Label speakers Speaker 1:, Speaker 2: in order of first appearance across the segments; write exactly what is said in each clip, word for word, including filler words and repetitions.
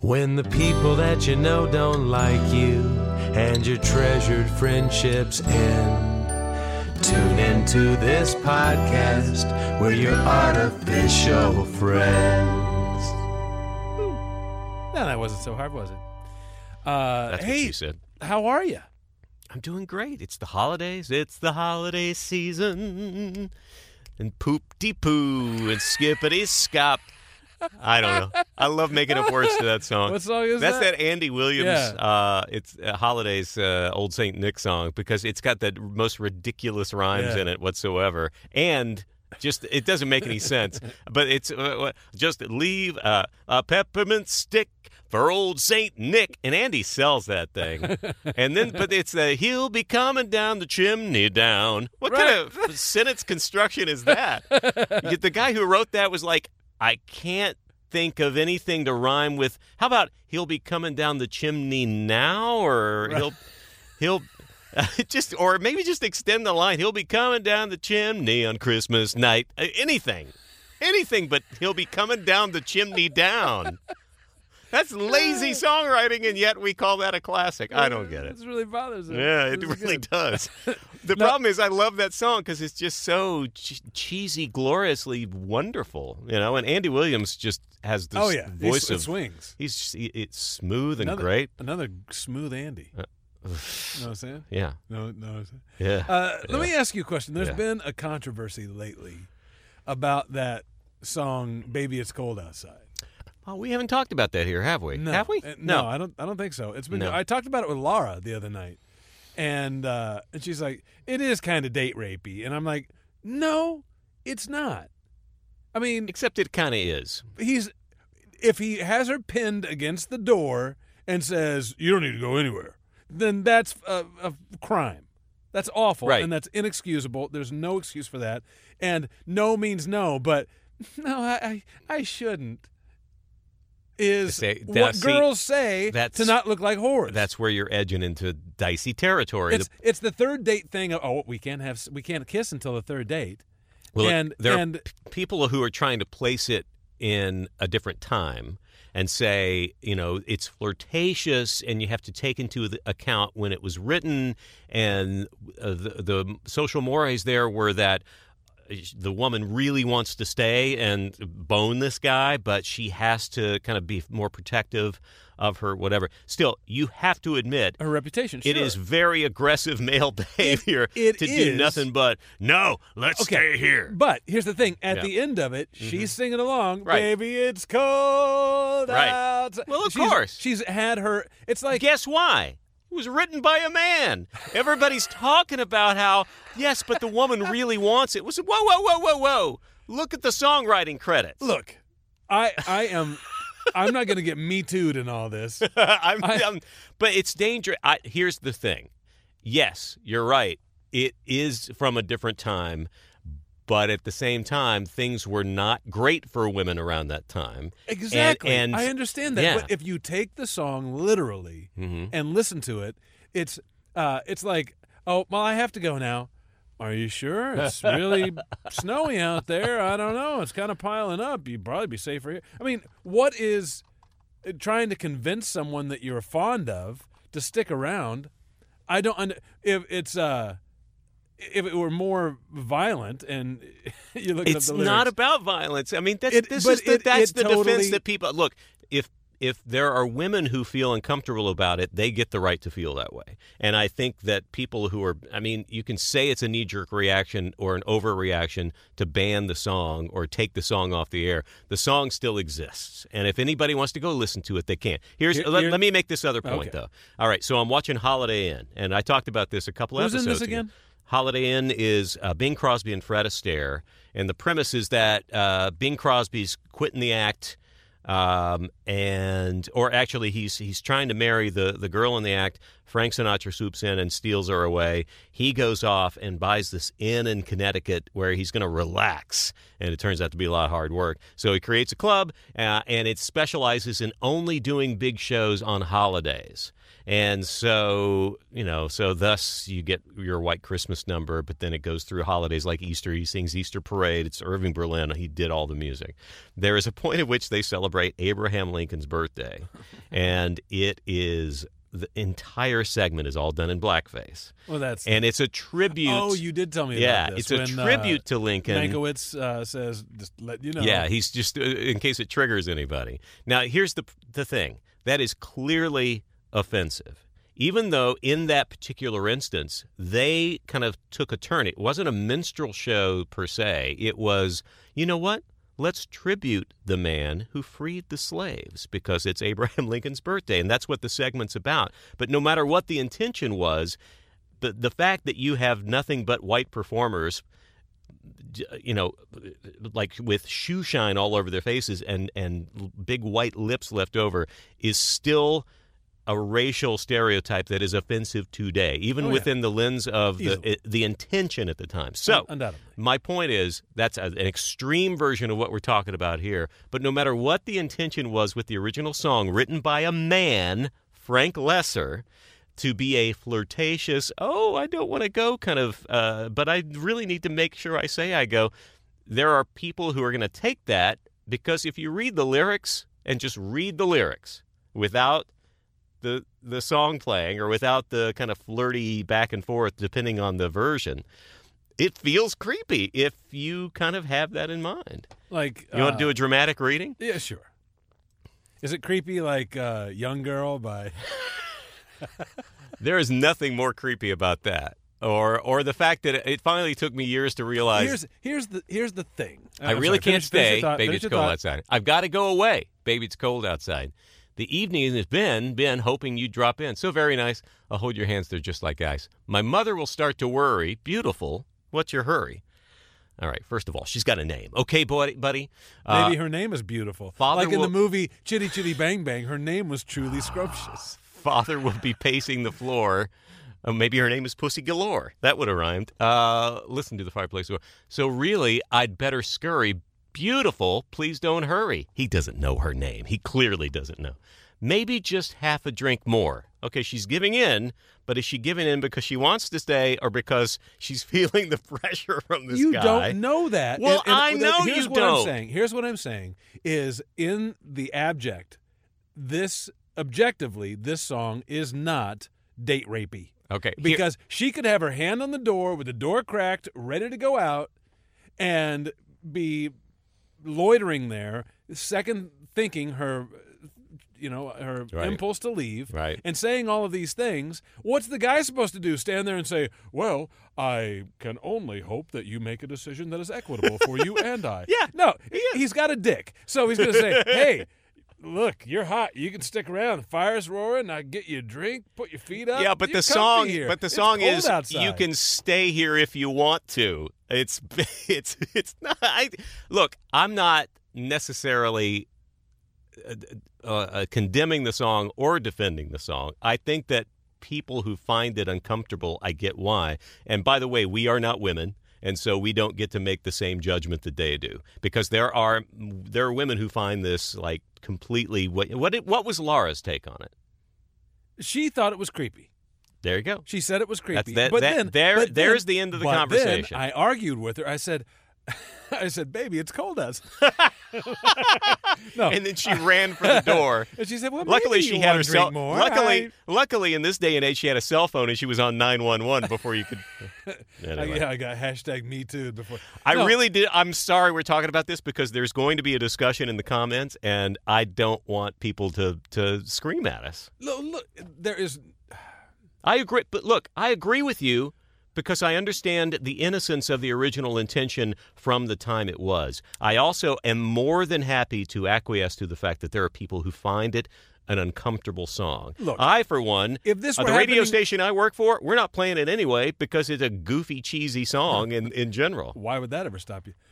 Speaker 1: When the people that you know don't like you and your treasured friendships end, tune into this podcast. We're your artificial friends.
Speaker 2: No, that wasn't so hard, was it? Uh,
Speaker 3: That's
Speaker 2: hey,
Speaker 3: what you said.
Speaker 2: How are you?
Speaker 3: I'm doing great. It's the holidays. It's the holiday season. And poop-de-poo and skippity-scop. I don't know. I love making up words to that song.
Speaker 2: What song is
Speaker 3: That's
Speaker 2: that?
Speaker 3: that Andy Williams,
Speaker 2: Yeah.
Speaker 3: uh, it's uh, Holidays, uh, Old Saint Nick song, because it's got the most ridiculous rhymes
Speaker 2: Yeah.
Speaker 3: in it whatsoever. And just, it doesn't make any sense. But it's uh, just leave uh, a peppermint stick for Old Saint Nick. And Andy sells that thing. And then, but it's the, he'll be coming down the chimney down. What
Speaker 2: Right.
Speaker 3: kind of sentence construction is that? The guy who wrote that was like, I can't think of anything to rhyme with. How about he'll be coming down the chimney now, or
Speaker 2: Right.
Speaker 3: he'll he'll uh, just, or maybe just extend the line. He'll be coming down the chimney on Christmas night. Uh, anything, anything, but he'll be coming down the chimney down. That's lazy songwriting, and yet we call that a classic. I don't get it.
Speaker 2: This really bothers me.
Speaker 3: Yeah, it
Speaker 2: This is
Speaker 3: really
Speaker 2: good.
Speaker 3: does. The
Speaker 2: No.
Speaker 3: problem is I love that song because it's just so ch- cheesy, gloriously wonderful, you know. And Andy Williams just has this
Speaker 2: Oh yeah,
Speaker 3: voice
Speaker 2: He's, it
Speaker 3: of
Speaker 2: swings.
Speaker 3: he's just, he- it's smooth and
Speaker 2: Another,
Speaker 3: great.
Speaker 2: Another smooth Andy.
Speaker 3: Uh,
Speaker 2: You know what I'm saying?
Speaker 3: Yeah,
Speaker 2: No, no. I'm saying?
Speaker 3: yeah.
Speaker 2: Uh,
Speaker 3: Yeah.
Speaker 2: Let me ask you a question. There's
Speaker 3: Yeah.
Speaker 2: been a controversy lately about that song "Baby It's Cold Outside."
Speaker 3: Oh, we haven't talked about that here, have we?
Speaker 2: No,
Speaker 3: Have we?
Speaker 2: Uh, no, I don't. I don't think so. It's been.
Speaker 3: No.
Speaker 2: I talked about it with Laura the other night, and uh, and she's like, "It is kind of date rapey," and I'm like, "No, it's not." I mean,
Speaker 3: Except it kind of is.
Speaker 2: he's if he has her pinned against the door and says, "You don't need to go anywhere," then that's a, a crime. That's awful,
Speaker 3: Right.
Speaker 2: and that's inexcusable. There's no excuse for that, and no means no. But no, I I, I shouldn't. Is
Speaker 3: Say- now,
Speaker 2: what
Speaker 3: see,
Speaker 2: girls say
Speaker 3: that's-
Speaker 2: to not look like whores.
Speaker 3: That's where you're edging into dicey territory.
Speaker 2: it's it's the third date thing. Of, oh, we can't have we can't kiss until the third date.
Speaker 3: Well,
Speaker 2: and
Speaker 3: there
Speaker 2: and
Speaker 3: are p- people who are trying to place it in a different time and say, you know, it's flirtatious and you have to take into the account when it was written, and uh, the, the social mores there were that the woman really wants to stay and bone this guy, but she has to kind of be more protective of her whatever. Still, you have to admit,
Speaker 2: her reputation.
Speaker 3: it
Speaker 2: sure.
Speaker 3: is very aggressive male behavior
Speaker 2: it
Speaker 3: to do
Speaker 2: is.
Speaker 3: nothing but, no, let's
Speaker 2: Okay,
Speaker 3: stay here.
Speaker 2: But here's the thing: at
Speaker 3: Yeah.
Speaker 2: the end of it, she's singing along.
Speaker 3: Right.
Speaker 2: Baby, it's cold
Speaker 3: Right.
Speaker 2: outside.
Speaker 3: Well, of
Speaker 2: She's-
Speaker 3: course.
Speaker 2: she's had her. It's like
Speaker 3: Guess why? It was written by a man. Everybody's talking about how, yes, but the woman really wants it. It was, whoa, whoa, whoa, whoa, whoa. Look at the songwriting credits.
Speaker 2: look, I I am. I'm not going to get me too'd in all this.
Speaker 3: I'm,
Speaker 2: I-
Speaker 3: I'm- but it's dangerous. I, here's the thing. Yes, you're right. It is from a different time, but at the same time, things were not great for women around that time.
Speaker 2: Exactly.
Speaker 3: And, and
Speaker 2: I understand that.
Speaker 3: yeah.
Speaker 2: But if you take the song literally
Speaker 3: Mhm.
Speaker 2: and listen to it, it's uh, it's like, oh, well, I have to go now. Are you sure? It's really snowy out there. I don't know. It's kind of piling up. You'd probably be safer here. I mean, what is uh, trying to convince someone that you're fond of to stick around? I don't. Under, if it's uh, if it were more violent and you look
Speaker 3: It's
Speaker 2: up the
Speaker 3: not
Speaker 2: lyrics,
Speaker 3: about violence. I mean, that's,
Speaker 2: It-
Speaker 3: this
Speaker 2: but
Speaker 3: is the,
Speaker 2: it-
Speaker 3: that's
Speaker 2: it
Speaker 3: the
Speaker 2: totally-
Speaker 3: defense that people look. If if there are women who feel uncomfortable about it, they get the right to feel that way. And I think that people who are, I mean, you can say it's a knee-jerk reaction or an overreaction to ban the song or take the song off the air. The song still exists, and if anybody wants to go listen to it, they can. Here's
Speaker 2: Here-
Speaker 3: let,
Speaker 2: here-
Speaker 3: let me make this other point
Speaker 2: Okay.
Speaker 3: though. All right, so I'm watching Holiday Inn, and I talked about this a couple
Speaker 2: Who's in
Speaker 3: episodes
Speaker 2: this
Speaker 3: ago.
Speaker 2: again?
Speaker 3: Holiday Inn is uh, Bing Crosby and Fred Astaire, and the premise is that uh, Bing Crosby's quitting the act, um, and or actually he's he's trying to marry the the girl in the act. Frank Sinatra swoops in and steals her away. He goes off and buys this inn in Connecticut where he's going to relax, and it turns out to be a lot of hard work. So he creates a club, uh, and it specializes in only doing big shows on holidays. And so, you know, so thus you get your White Christmas number, but then it goes through holidays like Easter. He sings Easter Parade. It's Irving Berlin. He did all the music. There is a point at which they celebrate celebrate Abraham Lincoln's birthday, and it is the entire segment is all done in blackface.
Speaker 2: Well, that's
Speaker 3: and it's a tribute.
Speaker 2: Oh, you did tell me
Speaker 3: yeah,
Speaker 2: about this.
Speaker 3: it's a
Speaker 2: when,
Speaker 3: tribute
Speaker 2: uh,
Speaker 3: to Lincoln.
Speaker 2: Mankiewicz uh, says, just let you know.
Speaker 3: Yeah, he's just, uh, in case it triggers anybody. Now, here's the the thing. That is clearly offensive. Even though in that particular instance, they kind of took a turn. It wasn't a minstrel show per se. It was, you know what? Let's tribute the man who freed the slaves because it's Abraham Lincoln's birthday, and that's what the segment's about. But no matter what the intention was, the the fact that you have nothing but white performers, you know, like with shoe shine all over their faces and, and big white lips left over is still a racial stereotype that is offensive today, even
Speaker 2: oh, yeah.
Speaker 3: within the lens of the the intention at the time. So,
Speaker 2: undoubtedly.
Speaker 3: My point is that's a, an extreme version of what we're talking about here. But no matter what the intention was with the original song, written by a man, Frank Lesser, to be a flirtatious, oh, I don't want to go kind of, uh, but I really need to make sure I say I go. There are people who are going to take that because if you read the lyrics and just read the lyrics without the the song playing or without the kind of flirty back and forth depending on the version, it feels creepy if you kind of have that in mind.
Speaker 2: Like
Speaker 3: you want
Speaker 2: uh,
Speaker 3: to do a dramatic reading?
Speaker 2: Yeah, sure. Is it creepy like uh, Young Girl by...
Speaker 3: There is nothing more creepy about that. Or or the fact that it finally took me years to realize...
Speaker 2: Here's, here's, the, here's the thing.
Speaker 3: I
Speaker 2: I'm
Speaker 3: really
Speaker 2: sorry,
Speaker 3: can't
Speaker 2: finish- finish
Speaker 3: stay.
Speaker 2: your thought,
Speaker 3: Baby,
Speaker 2: finish
Speaker 3: it's
Speaker 2: your
Speaker 3: cold
Speaker 2: thought.
Speaker 3: outside. I've got to go away. Baby, it's cold outside. The evening has been, been hoping you'd drop in. So very nice. I'll hold your hands. They're just like ice. My mother will start to worry. Beautiful. What's your hurry? All right, first of all, she's got a name. Okay, buddy? buddy? Uh,
Speaker 2: Maybe her name is beautiful.
Speaker 3: Father
Speaker 2: like in
Speaker 3: will-
Speaker 2: the movie Chitty Chitty Bang Bang, her name was truly scrumptious.
Speaker 3: Father will be pacing the floor. Uh, maybe her name is Pussy Galore. That would have rhymed. Uh, listen to the fireplace door. So really, I'd better scurry. Beautiful, please don't hurry. He doesn't know her name. He clearly doesn't know. Maybe just half a drink more. Okay, she's giving in, but is she giving in because she wants to stay or because she's feeling the pressure from this
Speaker 2: You
Speaker 3: guy?
Speaker 2: don't know that.
Speaker 3: Well,
Speaker 2: And- and
Speaker 3: I know
Speaker 2: here's
Speaker 3: you
Speaker 2: what
Speaker 3: don't.
Speaker 2: I'm saying. Here's what I'm saying is in the abject, this objectively, this song is not date rapey.
Speaker 3: Okay. here-
Speaker 2: Because she could have her hand on the door with the door cracked, ready to go out, and be loitering there, second thinking her, you know, her
Speaker 3: Right.
Speaker 2: impulse to leave,
Speaker 3: Right.
Speaker 2: and saying all of these things. What's the guy supposed to do? Stand there and say, well, I can only hope that you make a decision that is equitable for you and I.
Speaker 3: Yeah.
Speaker 2: No, he's got a dick. So he's going to say, hey, look, you're hot. You can stick around. The fire's roaring. I get you a drink. Put your feet up.
Speaker 3: Yeah, but
Speaker 2: You're
Speaker 3: the
Speaker 2: comfy
Speaker 3: song,
Speaker 2: here.
Speaker 3: but the
Speaker 2: It's
Speaker 3: song
Speaker 2: cold
Speaker 3: is
Speaker 2: outside.
Speaker 3: you can stay here if you want to. It's it's it's not. I, look, I'm not necessarily uh, uh, condemning the song or defending the song. I think that people who find it uncomfortable, I get why. And by the way, we are not women. And so we don't get to make the same judgment that they do, because there are there are women who find this like completely. What what it, what was Laura's take on it?
Speaker 2: She thought it was creepy.
Speaker 3: There you go.
Speaker 2: She said it was creepy.
Speaker 3: That's that,
Speaker 2: but
Speaker 3: that-
Speaker 2: then,
Speaker 3: there,
Speaker 2: but then-
Speaker 3: there's the end of the
Speaker 2: but
Speaker 3: conversation.
Speaker 2: Then I argued with her. I said, I said, baby, it's cold outside. No.
Speaker 3: And then she ran for the door.
Speaker 2: And she said, well,
Speaker 3: Luckily,
Speaker 2: maybe
Speaker 3: she
Speaker 2: you
Speaker 3: had
Speaker 2: wanna
Speaker 3: her
Speaker 2: drink
Speaker 3: cell.
Speaker 2: more.
Speaker 3: Luckily,
Speaker 2: I-
Speaker 3: luckily, in this day and age, she had a cell phone and she was on nine one one before you could. Anyway.
Speaker 2: I, yeah, I got hashtag me too before.
Speaker 3: I
Speaker 2: No,
Speaker 3: really did. I'm sorry we're talking about this because there's going to be a discussion in the comments, and I don't want people to to scream at us.
Speaker 2: Look, look, there is.
Speaker 3: I agree, but look, I agree with you because I understand the innocence of the original intention from the time it was. I also am more than happy to acquiesce to the fact that there are people who find it an uncomfortable song.
Speaker 2: Look,
Speaker 3: I, for one,
Speaker 2: if this
Speaker 3: uh,
Speaker 2: were
Speaker 3: the radio
Speaker 2: happening-
Speaker 3: station I work for, we're not playing it anyway because it's a goofy, cheesy song in, in general.
Speaker 2: Why would that ever stop you?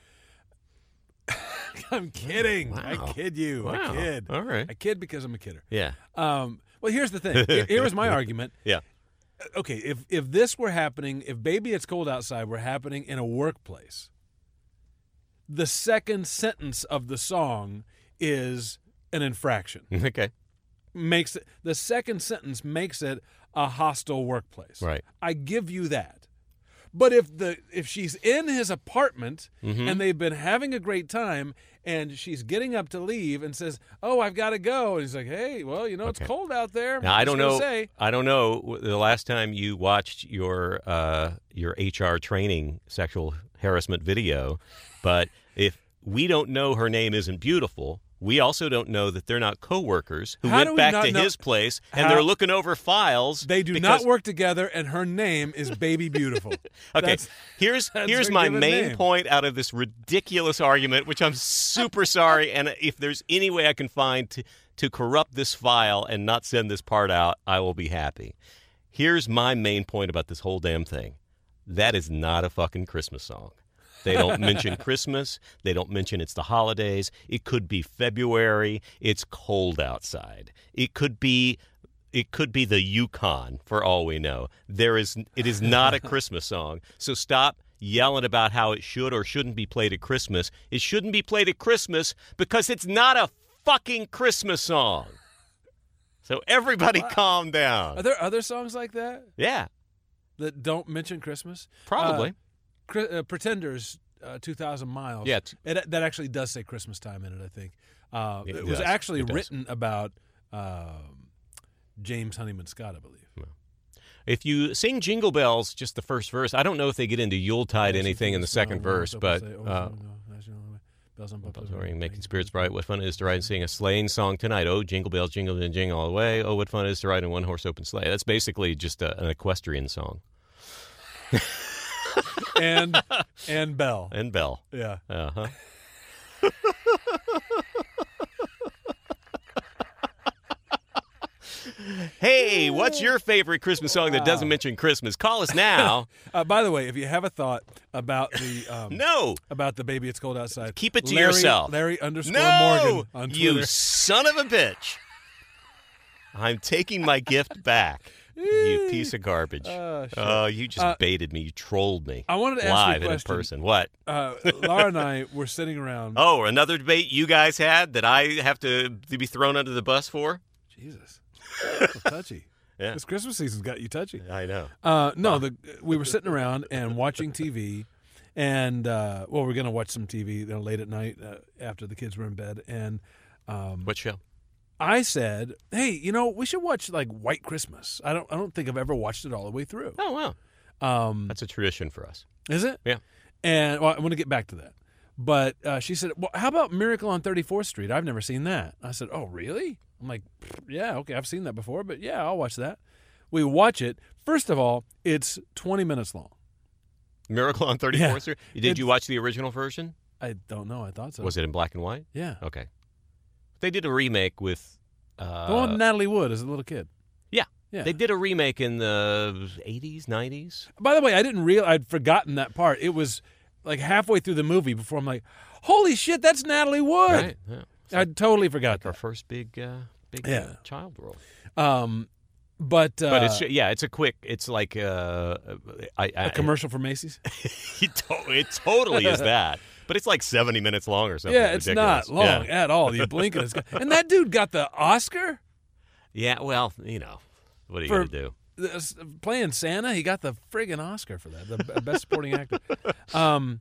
Speaker 2: I'm kidding.
Speaker 3: Wow.
Speaker 2: I kid you.
Speaker 3: Wow.
Speaker 2: I kid.
Speaker 3: All right.
Speaker 2: I kid because I'm a kidder.
Speaker 3: Yeah.
Speaker 2: Um, well, here's the thing. Here- Here was my argument.
Speaker 3: Yeah.
Speaker 2: Okay, if if this were happening, if Baby It's Cold Outside were happening in a workplace, the second sentence of the song is an infraction.
Speaker 3: Okay.
Speaker 2: Makes it the second sentence makes it a hostile workplace.
Speaker 3: Right.
Speaker 2: I give you that. But if the if she's in his apartment
Speaker 3: Mm-hmm.
Speaker 2: and they've been having a great time and she's getting up to leave and says, "Oh, I've got to go." And he's like, "Hey, well, you know
Speaker 3: Okay.
Speaker 2: it's cold out there."
Speaker 3: Now I don't
Speaker 2: Just
Speaker 3: know.
Speaker 2: gonna Say.
Speaker 3: I don't know the last time you watched your uh, your H R training sexual harassment video, but if we don't know her name isn't beautiful, we also don't know that they're not coworkers who
Speaker 2: How do
Speaker 3: went
Speaker 2: we
Speaker 3: back
Speaker 2: not
Speaker 3: to
Speaker 2: know-
Speaker 3: his place and
Speaker 2: How-
Speaker 3: they're looking over files.
Speaker 2: They do
Speaker 3: because-
Speaker 2: not work together, and her name is Baby Beautiful.
Speaker 3: Okay,
Speaker 2: That's-
Speaker 3: here's
Speaker 2: that's
Speaker 3: here's
Speaker 2: her
Speaker 3: my
Speaker 2: given
Speaker 3: main
Speaker 2: name.
Speaker 3: point out of this ridiculous argument, which I'm super sorry. And if there's any way I can find to, to corrupt this file and not send this part out, I will be happy. Here's my main point about this whole damn thing. That is not a fucking Christmas song. They don't mention Christmas. They don't mention it's the holidays. It could be February. It's cold outside. It could be it could be the Yukon for all we know. There is it is not a Christmas song. So stop yelling about how it should or shouldn't be played at Christmas. It shouldn't be played at Christmas because it's not a fucking Christmas song. So everybody calm down.
Speaker 2: Are there other songs like that
Speaker 3: Yeah,
Speaker 2: that don't mention Christmas?
Speaker 3: probably.
Speaker 2: Uh, Cri- uh, Pretenders, uh, two thousand miles.
Speaker 3: Yeah, t-
Speaker 2: it, that actually does say Christmas time in it, I think. Uh,
Speaker 3: It
Speaker 2: it, was
Speaker 3: does.
Speaker 2: actually
Speaker 3: It does.
Speaker 2: written about um, James Honeyman Scott, I believe.
Speaker 3: If you sing Jingle Bells, just the first verse, I don't know if they get into Yuletide anything in the second verse, but uh, making spirits bright. What fun it is to ride and sing a sleighing song tonight. Oh, jingle bells, jingle and jingle all the way. Oh, what fun it is to ride in a one-horse open sleigh. That's basically just a, an equestrian song.
Speaker 2: and and Bell.
Speaker 3: And Bell.
Speaker 2: Yeah.
Speaker 3: Uh-huh. Hey, what's your favorite Christmas song that doesn't mention Christmas? Call us now.
Speaker 2: Uh, by the way, if you have a thought about the um,
Speaker 3: No.
Speaker 2: about the baby, it's cold outside.
Speaker 3: Keep it to
Speaker 2: Larry,
Speaker 3: yourself.
Speaker 2: Larry underscore
Speaker 3: No,
Speaker 2: Morgan on
Speaker 3: you
Speaker 2: Twitter.
Speaker 3: son of a bitch. I'm taking my gift back. You piece of garbage.
Speaker 2: Uh, shit.
Speaker 3: Oh, you just
Speaker 2: Uh,
Speaker 3: baited me. You trolled me.
Speaker 2: I wanted to ask
Speaker 3: live
Speaker 2: you a
Speaker 3: and in
Speaker 2: question.
Speaker 3: person. What?
Speaker 2: Uh, Laura and I were sitting around.
Speaker 3: Oh, another debate you guys had that I have to, to be thrown under the bus for?
Speaker 2: Jesus, so touchy.
Speaker 3: Yeah.
Speaker 2: This Christmas season's got you touchy.
Speaker 3: I know.
Speaker 2: Uh, no, the we were sitting around and watching T V, and uh, well, we're gonna watch some T V you know, late at night uh, after the kids were in bed, and um,
Speaker 3: What show?
Speaker 2: I said, "Hey, you know, we should watch like White Christmas." I don't, I don't think I've ever watched it all the way through.
Speaker 3: Oh, wow.
Speaker 2: Um,
Speaker 3: That's a tradition for us.
Speaker 2: is it?
Speaker 3: Yeah.
Speaker 2: And well, I want to get back to that, but uh, she said, "Well, how about Miracle on thirty-fourth Street? I've never seen that." I said, "Oh, really?" I'm like, "Yeah, okay, I've seen that before, but yeah, I'll watch that." We watch it. First of all, it's twenty minutes long.
Speaker 3: Miracle on thirty-fourth
Speaker 2: Yeah.
Speaker 3: Street? Did
Speaker 2: It's-
Speaker 3: you watch the original version?
Speaker 2: I don't know. I thought so.
Speaker 3: Was it in black and white?
Speaker 2: Yeah.
Speaker 3: Okay. They did a remake with... Uh,
Speaker 2: The one with Natalie Wood as a little kid.
Speaker 3: Yeah.
Speaker 2: Yeah.
Speaker 3: They did a remake in the eighties, nineties.
Speaker 2: By the way, I didn't real. I'd forgotten that part. It was like halfway through the movie before I'm like, "Holy shit, that's Natalie Wood!"
Speaker 3: Right. Yeah.
Speaker 2: I totally forgot
Speaker 3: Our
Speaker 2: that.
Speaker 3: first big, uh, big
Speaker 2: Yeah.
Speaker 3: uh, child role.
Speaker 2: Um, but uh,
Speaker 3: But it's yeah, it's a quick. It's like uh, I, I,
Speaker 2: a commercial for Macy's.
Speaker 3: It, to- it totally is that. But it's like seventy minutes long or something.
Speaker 2: Yeah, it's
Speaker 3: ridiculous.
Speaker 2: not long
Speaker 3: Yeah.
Speaker 2: at all. You blink and it's gone. And that dude got the Oscar
Speaker 3: Yeah, well, you know, what are you
Speaker 2: For-
Speaker 3: going to do?
Speaker 2: This- playing Santa. He got the friggin' Oscar for that, the b- best supporting actor. Um,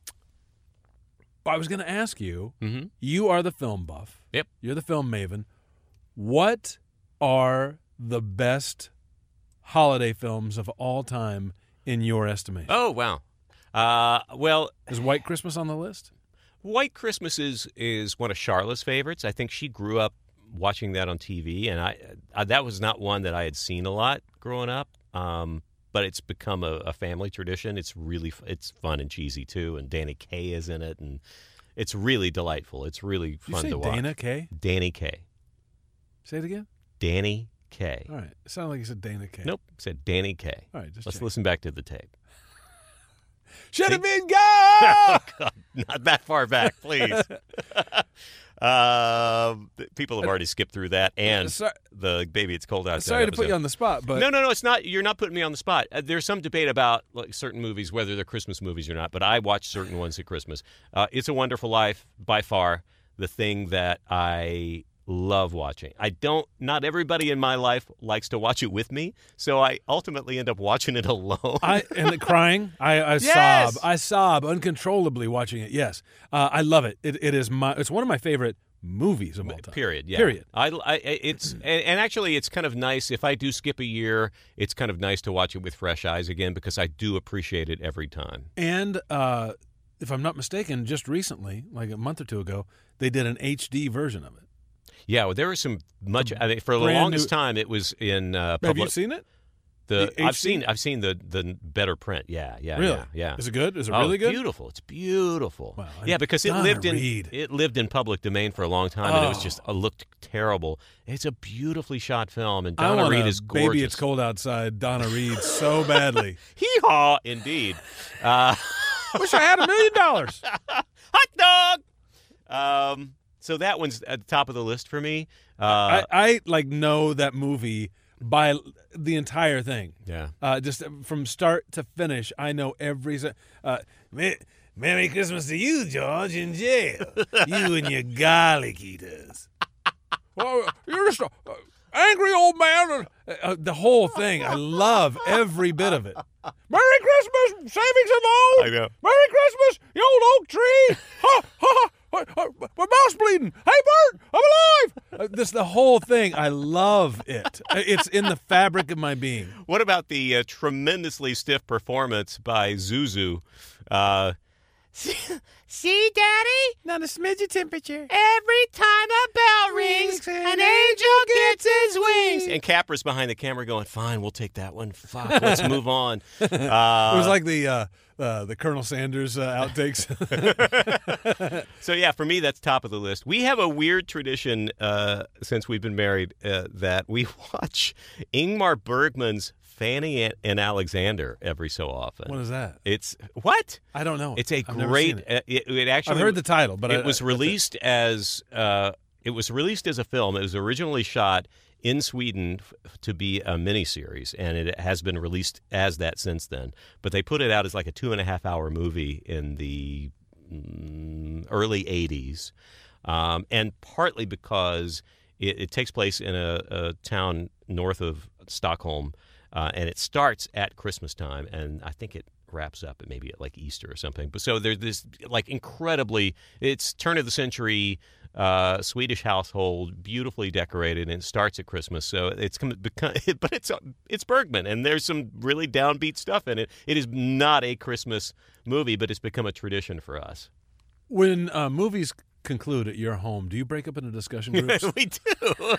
Speaker 2: I was going to ask you.
Speaker 3: Mm-hmm.
Speaker 2: You are the film buff.
Speaker 3: Yep.
Speaker 2: You're the film maven. What are the best holiday films of all time in your estimation?
Speaker 3: Oh, wow. Uh, well,
Speaker 2: Is White Christmas on the list?
Speaker 3: White Christmas is, is one of Charlotte's favorites. I think she grew up watching that on T V, and I, I that was not one that I had seen a lot growing up. Um, but it's become a, a family tradition. It's really f- it's fun and cheesy too, and Danny Kaye is in it, and it's really delightful. It's really
Speaker 2: Did you
Speaker 3: fun
Speaker 2: say
Speaker 3: to watch.
Speaker 2: Dana Kaye?
Speaker 3: Danny Kaye.
Speaker 2: Say it again.
Speaker 3: Danny Kaye.
Speaker 2: All right. It sounded like you said Dana Kaye.
Speaker 3: Nope, said Danny Kaye.
Speaker 2: All right. Just
Speaker 3: Let's
Speaker 2: check.
Speaker 3: listen back to the tape.
Speaker 2: Should have been go.
Speaker 3: Oh, God, not that far back, please. uh, people have already skipped through that, and
Speaker 2: Sorry-
Speaker 3: the Baby It's Cold Outside
Speaker 2: Sorry to put
Speaker 3: episode.
Speaker 2: you on the spot, but
Speaker 3: No, no, no. It's not. You're not putting me on the spot. Uh, there's some debate about like certain movies, whether they're Christmas movies or not. But I watch certain ones at Christmas. Uh, it's a Wonderful Life, by far, the thing that I love watching. I don't, not everybody in my life likes to watch it with me, so I ultimately end up watching it alone.
Speaker 2: I and crying. I, I
Speaker 3: Yes!
Speaker 2: sob. I sob uncontrollably watching it. Yes, uh, I love it. it. It is my. It's one of my favorite movies of all time.
Speaker 3: Period. Yeah.
Speaker 2: Period.
Speaker 3: I, I it's and, and actually it's kind of nice if I do skip a year. It's kind of nice to watch it with fresh eyes again because I do appreciate it every time.
Speaker 2: And uh, if I'm not mistaken, just recently, like a month or two ago, they did an H D version of it.
Speaker 3: Yeah, well, there was some much. I mean, for the
Speaker 2: brand
Speaker 3: longest
Speaker 2: new-
Speaker 3: time, it was in uh,
Speaker 2: Have
Speaker 3: public.
Speaker 2: you seen it?
Speaker 3: the?
Speaker 2: the
Speaker 3: I've
Speaker 2: H D?
Speaker 3: seen. I've seen the the better print. Yeah, yeah,
Speaker 2: Really?
Speaker 3: yeah. yeah.
Speaker 2: Is it good? Is it
Speaker 3: Oh,
Speaker 2: really good?
Speaker 3: Beautiful. It's beautiful.
Speaker 2: Wow,
Speaker 3: yeah, because it
Speaker 2: Donna
Speaker 3: lived in
Speaker 2: Reed.
Speaker 3: it lived in public domain for a long time, and it was
Speaker 2: Oh.
Speaker 3: just uh, looked terrible. It's a beautifully shot film, and
Speaker 2: I
Speaker 3: Donna
Speaker 2: want
Speaker 3: Reed
Speaker 2: a
Speaker 3: is gorgeous.
Speaker 2: Baby, It's Cold Outside. Donna Reed so badly.
Speaker 3: Hee haw, indeed. Uh,
Speaker 2: Wish I had a million dollars.
Speaker 3: hot dog. Um, so that one's at the top of the list for me. Uh,
Speaker 2: I, I like know that movie by the entire thing.
Speaker 3: yeah.
Speaker 2: Uh, just from start to finish, I know every. se- Uh, "Me- Merry Christmas to you, George, in jail. You and your garlic eaters. Well, you're just an angry old man. Uh, uh, the whole thing, I love every bit of it. Merry Christmas, savings and loan.
Speaker 3: I know.
Speaker 2: Merry Christmas, you old oak tree. Ha, ha, ha. My mouth's bleeding. Hey, Bert, I'm alive. Uh, this the whole thing. I love it. It's in the fabric of my being.
Speaker 3: What about the uh, tremendously stiff performance by Zuzu? Uh, See, Daddy?
Speaker 2: Not a smidge of temperature.
Speaker 3: Every time a bell rings, an angel gets his wings. And Capra's behind the camera going, fine, we'll take that one. Fuck, let's move on. Uh,
Speaker 2: It was like the uh, uh, the Colonel Sanders uh, outtakes.
Speaker 3: So, yeah, for me, that's top of the list. We have a weird tradition uh, since we've been married uh, that we watch Ingmar Bergman's Fanny and Alexander every so often.
Speaker 2: What is that?
Speaker 3: It's what?
Speaker 2: I don't know.
Speaker 3: It's a
Speaker 2: I've never
Speaker 3: great.
Speaker 2: seen it.
Speaker 3: uh, It, it actually.
Speaker 2: I've heard the title, but
Speaker 3: it
Speaker 2: I,
Speaker 3: was
Speaker 2: I,
Speaker 3: released as. Uh, it was released as a film. It was originally shot in Sweden f- to be a miniseries, and it has been released as that since then. But they put it out as like a two and a half hour movie in the mm, early eighties, um, and partly because it, it takes place in a, a town north of Stockholm. Uh, and it starts at Christmas time, and I think it wraps up at maybe at like Easter or something. But so there's this like incredibly, it's turn of the century uh, Swedish household, beautifully decorated, and it starts at Christmas. So it's come- become, but it's it's Bergman, and there's some really downbeat stuff in it. It is not a Christmas movie, but it's become a tradition for us.
Speaker 2: when uh, movies conclude at your home, do you break up into discussion groups?
Speaker 3: We do.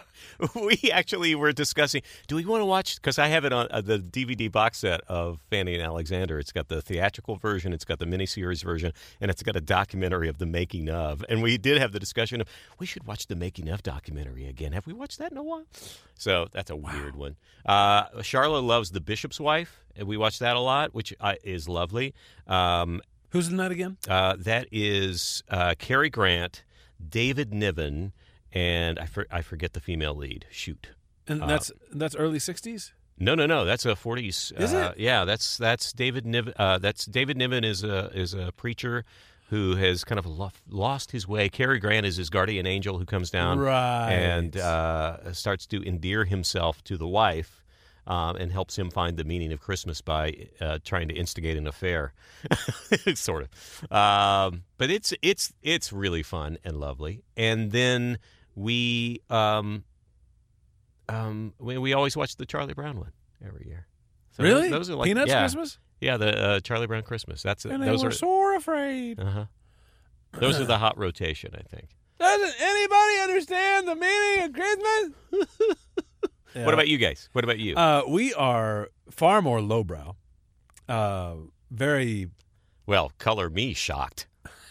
Speaker 3: We actually were discussing, do we want to watch, because I have it on uh, the D V D box set of Fanny and Alexander. It's got the theatrical version, it's got the miniseries version, and it's got a documentary of the making of. And we did have the discussion of, we should watch the making of documentary again. Have we watched that in a while? So that's a weird one. Uh, Charla loves The Bishop's Wife, and we watch that a lot, which uh, is lovely. Um,
Speaker 2: Who's in that again?
Speaker 3: uh, that is uh, Cary Grant, David Niven, and I, for, I forget the female lead. Shoot.
Speaker 2: And
Speaker 3: Uh,
Speaker 2: that's that's early sixties.
Speaker 3: No, no, no. That's a forties.
Speaker 2: Is
Speaker 3: uh,
Speaker 2: it?
Speaker 3: Yeah, that's that's David Niven. Uh, that's David Niven is a is a preacher who has kind of lo- lost his way. Cary Grant is his guardian angel who comes down
Speaker 2: Right.
Speaker 3: and uh, starts to endear himself to the wife. Um, and helps him find the meaning of Christmas by uh, trying to instigate an affair, sort of. Um, but it's it's it's really fun and lovely. And then we um, um, we, we always watch the Charlie Brown one every year. So
Speaker 2: Really?
Speaker 3: Those are like
Speaker 2: Peanuts
Speaker 3: yeah,
Speaker 2: Christmas?
Speaker 3: Yeah, the uh, Charlie Brown Christmas. That's
Speaker 2: And they
Speaker 3: those
Speaker 2: were
Speaker 3: are
Speaker 2: sore afraid.
Speaker 3: uh-huh. Those are the hot rotation, I think.
Speaker 2: Doesn't anybody understand the meaning of Christmas? Yeah.
Speaker 3: What about you guys? What about you?
Speaker 2: Uh, we are far more lowbrow. Uh, very.
Speaker 3: well, color me shocked.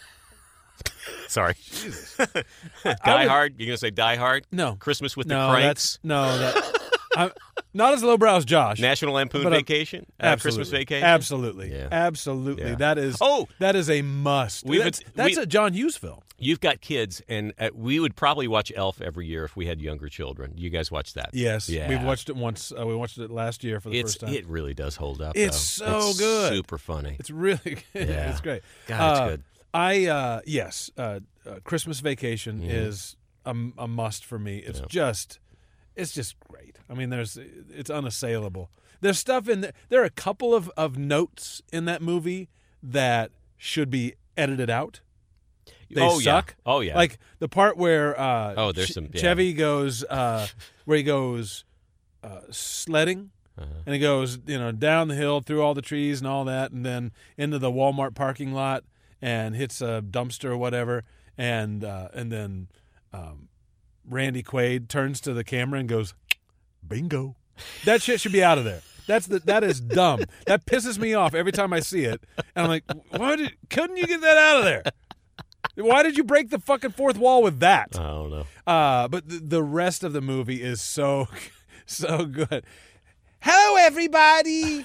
Speaker 3: Sorry. Die
Speaker 2: I would-
Speaker 3: Hard. You're gonna say Die Hard?
Speaker 2: No.
Speaker 3: Christmas with
Speaker 2: No,
Speaker 3: the Cranks.
Speaker 2: that's no. That, I'm, not as lowbrow as Josh.
Speaker 3: National Lampoon
Speaker 2: But, uh,
Speaker 3: Vacation. Uh,
Speaker 2: Absolutely.
Speaker 3: Christmas Vacation.
Speaker 2: Absolutely.
Speaker 3: Yeah.
Speaker 2: Absolutely.
Speaker 3: Yeah.
Speaker 2: That is.
Speaker 3: Oh!
Speaker 2: that is a must.
Speaker 3: We've-
Speaker 2: That's, that's
Speaker 3: we-
Speaker 2: a John Hughes film.
Speaker 3: You've got kids, and uh, we would probably watch Elf every year if we had younger children. You guys watch that?
Speaker 2: Yes.
Speaker 3: Yeah.
Speaker 2: We've watched it once. Uh, we watched it last year for the
Speaker 3: It's
Speaker 2: first time.
Speaker 3: it really does hold up.
Speaker 2: It's
Speaker 3: though.
Speaker 2: so
Speaker 3: It's
Speaker 2: good.
Speaker 3: Super funny.
Speaker 2: It's really good.
Speaker 3: Yeah.
Speaker 2: It's great.
Speaker 3: God, it's
Speaker 2: Uh,
Speaker 3: good.
Speaker 2: I uh, yes, uh, uh, Christmas Vacation
Speaker 3: Mm-hmm.
Speaker 2: is a, a must for me. It's
Speaker 3: Yeah.
Speaker 2: just, it's just great. I mean, there's, it's unassailable. There's stuff in there. There are a couple of, of notes in that movie that should be edited out. They
Speaker 3: oh,
Speaker 2: suck.
Speaker 3: Yeah. Oh, yeah.
Speaker 2: Like the part where uh,
Speaker 3: Oh, there's
Speaker 2: Ch-
Speaker 3: some- yeah.
Speaker 2: Chevy goes, uh, where he goes uh, sledding,
Speaker 3: Uh-huh.
Speaker 2: and he goes, you know, down the hill through all the trees and all that, and then into the Walmart parking lot and hits a dumpster or whatever, and uh, and then um, Randy Quaid turns to the camera and goes, "Bingo." That shit should be out of there. That's the that is dumb. That pisses me off every time I see it, and I'm like, why did couldn't you get that out of there? Why did you break the fucking fourth wall with that?
Speaker 3: I don't know.
Speaker 2: Uh, but the, the rest of the movie is so, so good. Hello, everybody.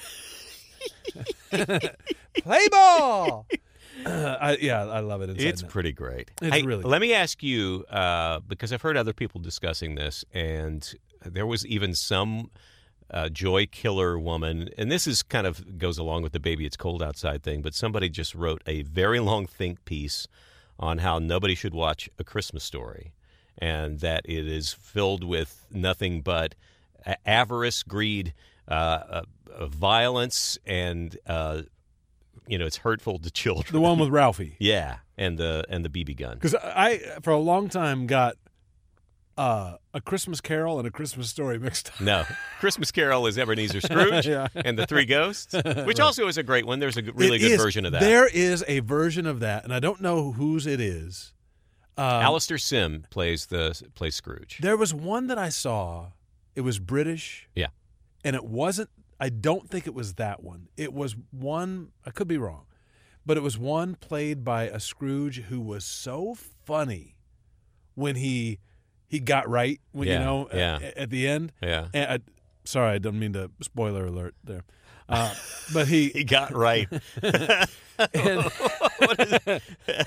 Speaker 2: Play ball. Uh, I, yeah, I love it. Inside
Speaker 3: It's
Speaker 2: Now.
Speaker 3: pretty great.
Speaker 2: It's
Speaker 3: Hey,
Speaker 2: really
Speaker 3: let me ask you, uh, because I've heard other people discussing this, and there was even some uh, joy killer woman, and this is kind of goes along with the baby it's cold outside thing, but somebody just wrote a very long think piece on how nobody should watch A Christmas Story, and that it is filled with nothing but a- avarice, greed, uh, uh, uh, violence, and uh, you know, it's hurtful to children.
Speaker 2: The one with Ralphie.
Speaker 3: Yeah, and the and the B B gun.
Speaker 2: Because I, for a long time, got uh, A Christmas Carol and A Christmas Story mixed up.
Speaker 3: No, Christmas Carol is Ebenezer Scrooge
Speaker 2: Yeah.
Speaker 3: and the Three Ghosts, which also is a great one. There's a g- really
Speaker 2: It
Speaker 3: good
Speaker 2: is-
Speaker 3: version of that.
Speaker 2: There is a version of that, and I don't know whose it is. Um,
Speaker 3: Alistair Sim plays the plays Scrooge.
Speaker 2: There was one that I saw. It was British.
Speaker 3: Yeah.
Speaker 2: And it wasn't, I don't think it was that one. It was one, I could be wrong, but it was one played by a Scrooge who was so funny when he he got right, when
Speaker 3: Yeah,
Speaker 2: you know,
Speaker 3: yeah.
Speaker 2: at, at the end.
Speaker 3: Yeah,
Speaker 2: And I, sorry, I don't mean to, spoiler alert there. Uh, but he,
Speaker 3: he got right.
Speaker 2: and,
Speaker 3: what, is,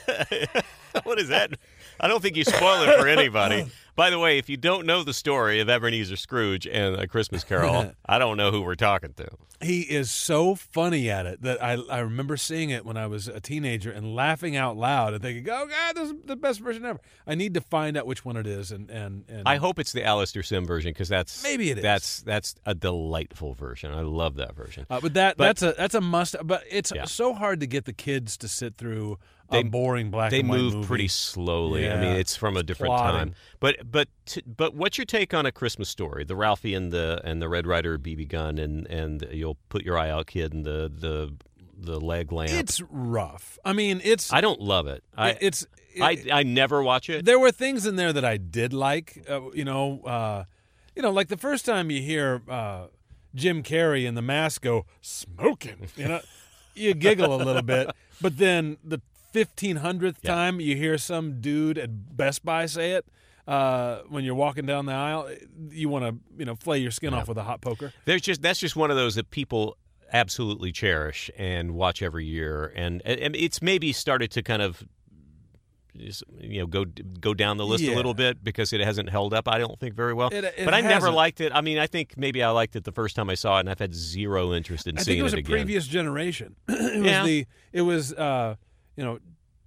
Speaker 3: what is that? I don't think you spoil it for anybody. By the way, if you don't know the story of Ebenezer Scrooge and A Christmas Carol, I don't know who we're talking to.
Speaker 2: he is so funny at it that I I remember seeing it when I was a teenager and laughing out loud and thinking, oh, God, this is the best version ever. I need to find out which one it is. And, and, and
Speaker 3: I hope it's the Alistair Sim version because that's
Speaker 2: Maybe it is.
Speaker 3: That's that's a delightful version. I love that version.
Speaker 2: Uh, but that
Speaker 3: But-
Speaker 2: that's a that's a must. But it's
Speaker 3: Yeah.
Speaker 2: so hard to get the kids to sit through a
Speaker 3: They-
Speaker 2: boring black
Speaker 3: They
Speaker 2: and white
Speaker 3: move
Speaker 2: movie.
Speaker 3: pretty slowly. I mean,
Speaker 2: Yeah.
Speaker 3: it's from a
Speaker 2: It's
Speaker 3: different
Speaker 2: plodding.
Speaker 3: time. But but t- but what's your take on A Christmas Story? The Ralphie and the and the Red Ryder B B gun and and you'll put your eye out, kid, and the the the leg lamp.
Speaker 2: It's rough. I mean, it's
Speaker 3: I don't love it. I
Speaker 2: it's
Speaker 3: I I never watch it.
Speaker 2: there were things in there that I did like. Uh, you know, uh, you know, like the first time you hear uh, Jim Carrey and the Mask go smoking, you know, you giggle a little bit. But then the fifteen hundredth
Speaker 3: Yeah.
Speaker 2: time you hear some dude at Best Buy say it uh, when you're walking down the aisle, you want to you know flay your skin
Speaker 3: Yeah.
Speaker 2: off with a hot poker.
Speaker 3: There's just that's just one of those that people absolutely cherish and watch every year, and, and it's maybe started to kind of just, you know go go down the list
Speaker 2: Yeah.
Speaker 3: a little bit because it hasn't held up. I don't think very well.
Speaker 2: It- it
Speaker 3: but I never
Speaker 2: hasn't.
Speaker 3: liked it. I mean, I think maybe I liked it the first time I saw it, and I've had zero interest in
Speaker 2: I
Speaker 3: seeing
Speaker 2: think it was a
Speaker 3: again.
Speaker 2: previous generation. it was
Speaker 3: Yeah.
Speaker 2: the it was uh, you know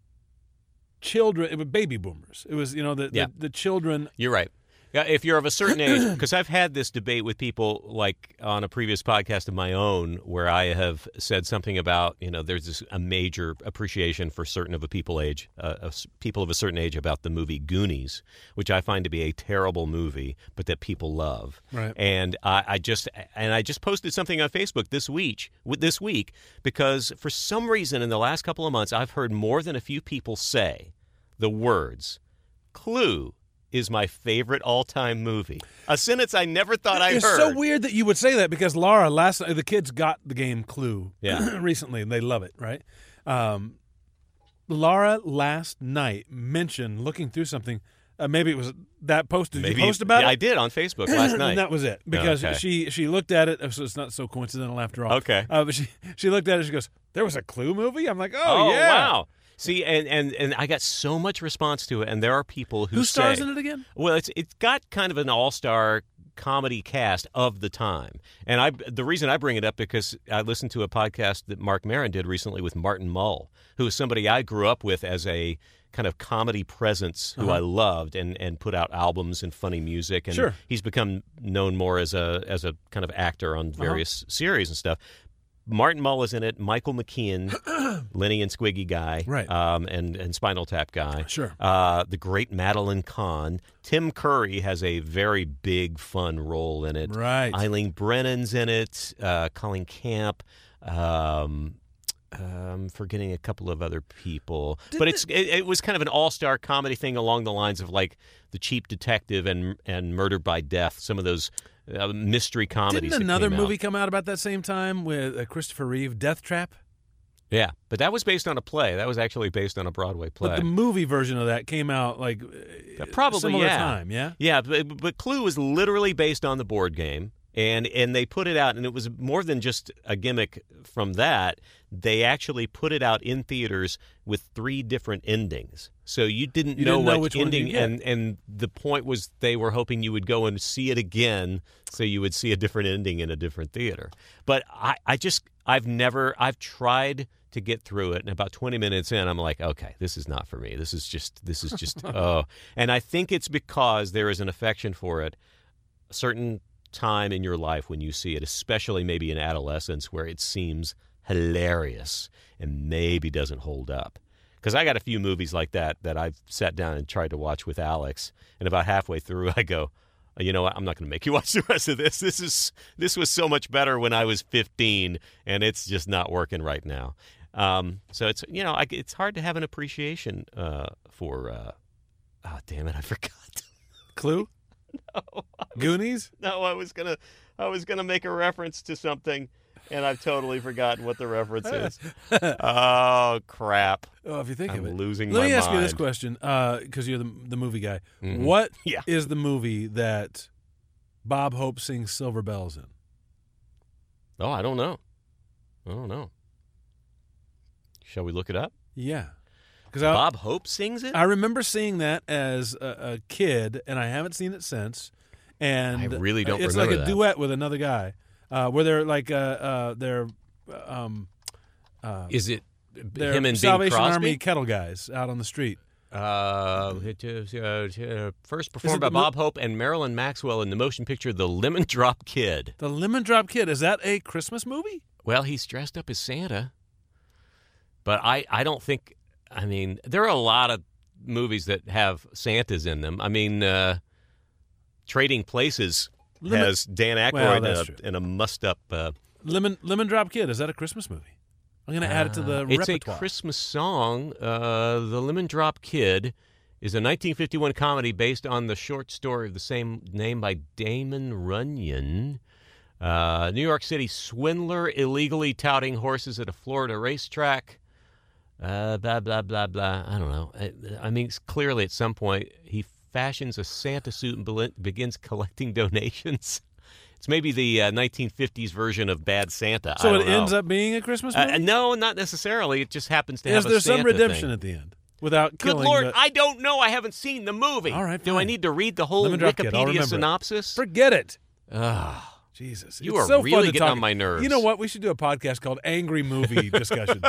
Speaker 2: children. It was baby boomers. It was you know the
Speaker 3: Yeah.
Speaker 2: the, the children.
Speaker 3: You're right. Yeah, if you're of a certain age, because I've had this debate with people, like on a previous podcast of my own, where I have said something about, you know, there's this, a major appreciation for certain of a people age, uh, of s- people of a certain age about the movie Goonies, which I find to be a terrible movie, but that people love.
Speaker 2: Right.
Speaker 3: And I, I just and I just posted something on Facebook this week, with this week, because for some reason in the last couple of months, I've heard more than a few people say the words "Clue is my favorite all-time movie." A sentence I never thought I
Speaker 2: It's
Speaker 3: heard.
Speaker 2: so weird that you would say that because Laura last night the kids got the game Clue
Speaker 3: Yeah.
Speaker 2: recently and they love it, right? Um, Laura last night mentioned looking through something. Uh, maybe it was that post. Did
Speaker 3: Maybe
Speaker 2: you post about
Speaker 3: yeah,
Speaker 2: it?
Speaker 3: I did on Facebook last night.
Speaker 2: And that was it because
Speaker 3: okay.
Speaker 2: she she looked at it. So it's not so coincidental after all.
Speaker 3: Okay.
Speaker 2: uh, but she she looked at it. She goes, "There was a Clue movie." I'm like, "Oh,
Speaker 3: Oh,
Speaker 2: yeah,
Speaker 3: wow. See, and, and, and I got so much response to it, and there are people who
Speaker 2: Who stars
Speaker 3: say,
Speaker 2: in it again?
Speaker 3: Well, it's it's got kind of an all-star comedy cast of the time. And I the reason I bring it up because I listened to a podcast that Mark Maron did recently with Martin Mull, who is somebody I grew up with as a kind of comedy presence who
Speaker 2: Uh-huh.
Speaker 3: I loved and, and put out albums and funny music. And
Speaker 2: Sure.
Speaker 3: he's become known more as a as a kind of actor on various series and stuff. Martin Mull is in it. Michael McKean, Lenny and Squiggy guy,
Speaker 2: Right.
Speaker 3: um, and and Spinal Tap guy.
Speaker 2: Sure.
Speaker 3: Uh, the great Madeline Kahn. Tim Curry has a very big, fun role in it.
Speaker 2: Right.
Speaker 3: Eileen Brennan's in it. Uh, Colleen Camp. Um, I'm forgetting a couple of other people, but it's it, it was kind of an all-star comedy thing along the lines of like The Cheap Detective and and Murder by Death. Some of those uh, mystery comedies.
Speaker 2: Didn't
Speaker 3: that
Speaker 2: another
Speaker 3: came
Speaker 2: movie
Speaker 3: out.
Speaker 2: come out about that same time with uh, Christopher Reeve, Death Trap?
Speaker 3: Yeah, but that was based on a play. That was actually based on a Broadway play.
Speaker 2: But the movie version of that came out like uh,
Speaker 3: Probably,
Speaker 2: similar
Speaker 3: yeah.
Speaker 2: time, yeah?
Speaker 3: Yeah, but, but Clue was literally based on the board game, and and they put it out, and it was more than just a gimmick from that. They actually put it out in theaters with three different endings. So you didn't
Speaker 2: You
Speaker 3: know
Speaker 2: didn't know
Speaker 3: what
Speaker 2: which one
Speaker 3: ending,
Speaker 2: you'd get.
Speaker 3: and, and the point was they were hoping you would go and see it again so you would see a different ending in a different theater. But I, I just, I've never, I've tried to get through it, and about twenty minutes in, I'm like, okay, this is not for me. This is just, this is just, oh. And I think it's because there is an affection for it, a certain time in your life when you see it, especially maybe in adolescence, where it seems hilarious and maybe doesn't hold up. Because I got a few movies like that that I've sat down and tried to watch with Alex, and about halfway through I go, you know what, I'm not going to make you watch the rest of this. This is this was so much better when I was fifteen, and it's just not working right now. Um, so it's, you know, I, it's hard to have an appreciation uh, for, uh, oh, damn it, I forgot.
Speaker 2: Clue?
Speaker 3: No,
Speaker 2: Goonies?
Speaker 3: no, I was gonna, I was gonna make a reference to something, and I've totally forgotten what the reference is. Oh crap!
Speaker 2: Oh, if you think
Speaker 3: I'm
Speaker 2: of it.
Speaker 3: losing
Speaker 2: Let
Speaker 3: my
Speaker 2: me ask you this
Speaker 3: mind.
Speaker 2: question, because you're the, the movie guy.
Speaker 3: Mhm.
Speaker 2: What
Speaker 3: Yeah.
Speaker 2: is the movie that Bob Hope sings Silver Bells in?
Speaker 3: Oh, I don't know. I don't know. Shall we look it up?
Speaker 2: Yeah. Because I,
Speaker 3: Bob Hope sings it.
Speaker 2: I remember seeing that as a, a kid, and I haven't seen it since. And
Speaker 3: I really don't
Speaker 2: It's
Speaker 3: remember
Speaker 2: like a
Speaker 3: that.
Speaker 2: duet with another guy, uh, where they're like uh, uh, they're um, uh,
Speaker 3: Is it
Speaker 2: they're
Speaker 3: him and Bing
Speaker 2: Salvation
Speaker 3: Crosby?
Speaker 2: Army kettle guys out on the street.
Speaker 3: Uh, it is, uh, uh, first performed
Speaker 2: it
Speaker 3: by
Speaker 2: the mo-
Speaker 3: Bob Hope and Marilyn Maxwell in the motion picture The Lemon Drop Kid.
Speaker 2: The Lemon Drop Kid, is that a Christmas movie?
Speaker 3: Well, he's dressed up as Santa, but I, I don't think. I mean, there are a lot of movies that have Santas in them. I mean, uh, Trading Places
Speaker 2: Lemon-
Speaker 3: has Dan Aykroyd
Speaker 2: Well,
Speaker 3: in,
Speaker 2: that's
Speaker 3: a,
Speaker 2: true.
Speaker 3: in a mussed-up. Uh,
Speaker 2: Lemon Lemon Drop Kid, is that a Christmas movie? I'm going to add it to the
Speaker 3: uh, it's
Speaker 2: repertoire.
Speaker 3: a Christmas song. Uh, the Lemon Drop Kid is a nineteen fifty-one comedy based on the short story of the same name by Damon Runyon. Uh, New York City swindler illegally touting horses at a Florida racetrack. Uh, blah, blah, blah, blah. I don't know. I, I mean, it's clearly at some point he fashions a Santa suit and bel- begins collecting donations. It's maybe the uh, nineteen fifties version of Bad Santa.
Speaker 2: so
Speaker 3: I
Speaker 2: it
Speaker 3: don't know.
Speaker 2: ends up being a Christmas movie?
Speaker 3: Uh, no, not necessarily. It just happens to
Speaker 2: is
Speaker 3: have a
Speaker 2: there
Speaker 3: Santa
Speaker 2: some redemption
Speaker 3: thing.
Speaker 2: at the end without
Speaker 3: Good
Speaker 2: killing
Speaker 3: Lord,
Speaker 2: the...
Speaker 3: I don't know. I haven't seen the movie.
Speaker 2: All right,
Speaker 3: Do I
Speaker 2: fine.
Speaker 3: need to read the whole
Speaker 2: Lemon Drop Kid, I'll
Speaker 3: Wikipedia
Speaker 2: remember it.
Speaker 3: synopsis?
Speaker 2: Forget it.
Speaker 3: Ugh.
Speaker 2: Jesus.
Speaker 3: You
Speaker 2: it's
Speaker 3: are
Speaker 2: so
Speaker 3: really
Speaker 2: fun to
Speaker 3: getting
Speaker 2: talk.
Speaker 3: on my nerves.
Speaker 2: You know what? We should do a podcast called Angry Movie Discussions.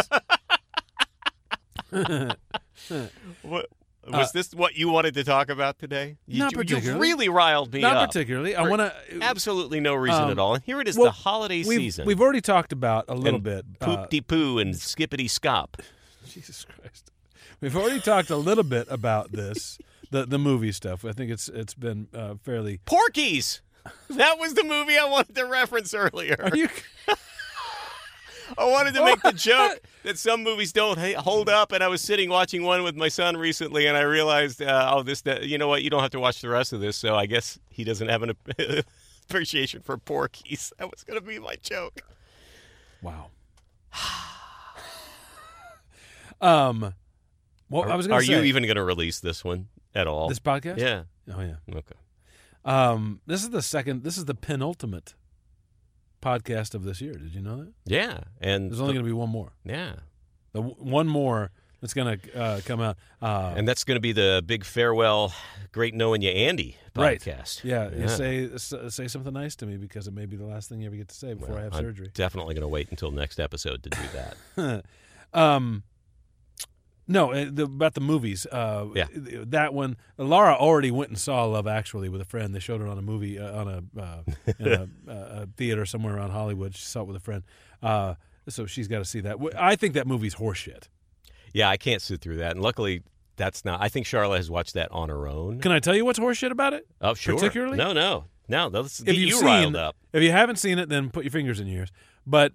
Speaker 3: What, was
Speaker 2: Uh,
Speaker 3: this what you wanted to talk about today? You,
Speaker 2: not
Speaker 3: you-
Speaker 2: particularly.
Speaker 3: You really riled me
Speaker 2: Not
Speaker 3: up.
Speaker 2: particularly. I
Speaker 3: For
Speaker 2: want to...
Speaker 3: Absolutely no reason
Speaker 2: Um,
Speaker 3: at all. And here it is,
Speaker 2: well,
Speaker 3: the holiday
Speaker 2: we've,
Speaker 3: season.
Speaker 2: We've already talked about a little
Speaker 3: and
Speaker 2: bit. uh,
Speaker 3: Poop-de-poo and skippity-scop.
Speaker 2: Jesus Christ. We've already talked a little bit about this, the the movie stuff. I think it's it's been uh, fairly...
Speaker 3: Porky's! That was the movie I wanted to reference earlier.
Speaker 2: Are you...
Speaker 3: I wanted to make the joke that some movies don't ha- hold up, and I was sitting watching one with my son recently, and I realized, uh, oh, this, that, you know what, you don't have to watch the rest of this, so I guess he doesn't have an appreciation for Porky's. That was going to be my joke.
Speaker 2: Wow. um, well,
Speaker 3: Are,
Speaker 2: I was going
Speaker 3: are
Speaker 2: to say...
Speaker 3: you even going to release this one at all?
Speaker 2: This podcast?
Speaker 3: Yeah.
Speaker 2: Oh, yeah.
Speaker 3: Okay.
Speaker 2: Um, this is the second... This is the penultimate podcast of this year. Did you know that?
Speaker 3: Yeah. And
Speaker 2: There's only going to be one more.
Speaker 3: yeah.
Speaker 2: The w- one more that's going to uh, come out. Uh,
Speaker 3: And that's going to be the big farewell, great knowing you, Andy
Speaker 2: Right.
Speaker 3: podcast.
Speaker 2: yeah, you say s- say something nice to me because it may be the last thing you ever get to say before
Speaker 3: Well,
Speaker 2: I have
Speaker 3: I'm
Speaker 2: surgery.
Speaker 3: definitely going to wait until next episode to do that.
Speaker 2: um, No, uh, the, about the movies. Uh,
Speaker 3: Yeah.
Speaker 2: That one, Laura already went and saw Love Actually with a friend. They showed it on a movie, uh, on a, uh, in a, a theater somewhere around Hollywood. She saw it with a friend. Uh, so she's got to see that. I think that movie's horseshit.
Speaker 3: Yeah, I can't sit through that. And luckily, that's not. I think Charlotte has watched that on her own.
Speaker 2: Can I tell you what's horseshit about it?
Speaker 3: Oh, sure.
Speaker 2: Particularly?
Speaker 3: No, no. No, let's
Speaker 2: If
Speaker 3: get
Speaker 2: you've
Speaker 3: you
Speaker 2: seen,
Speaker 3: riled up.
Speaker 2: If you haven't seen it, then put your fingers in your ears. But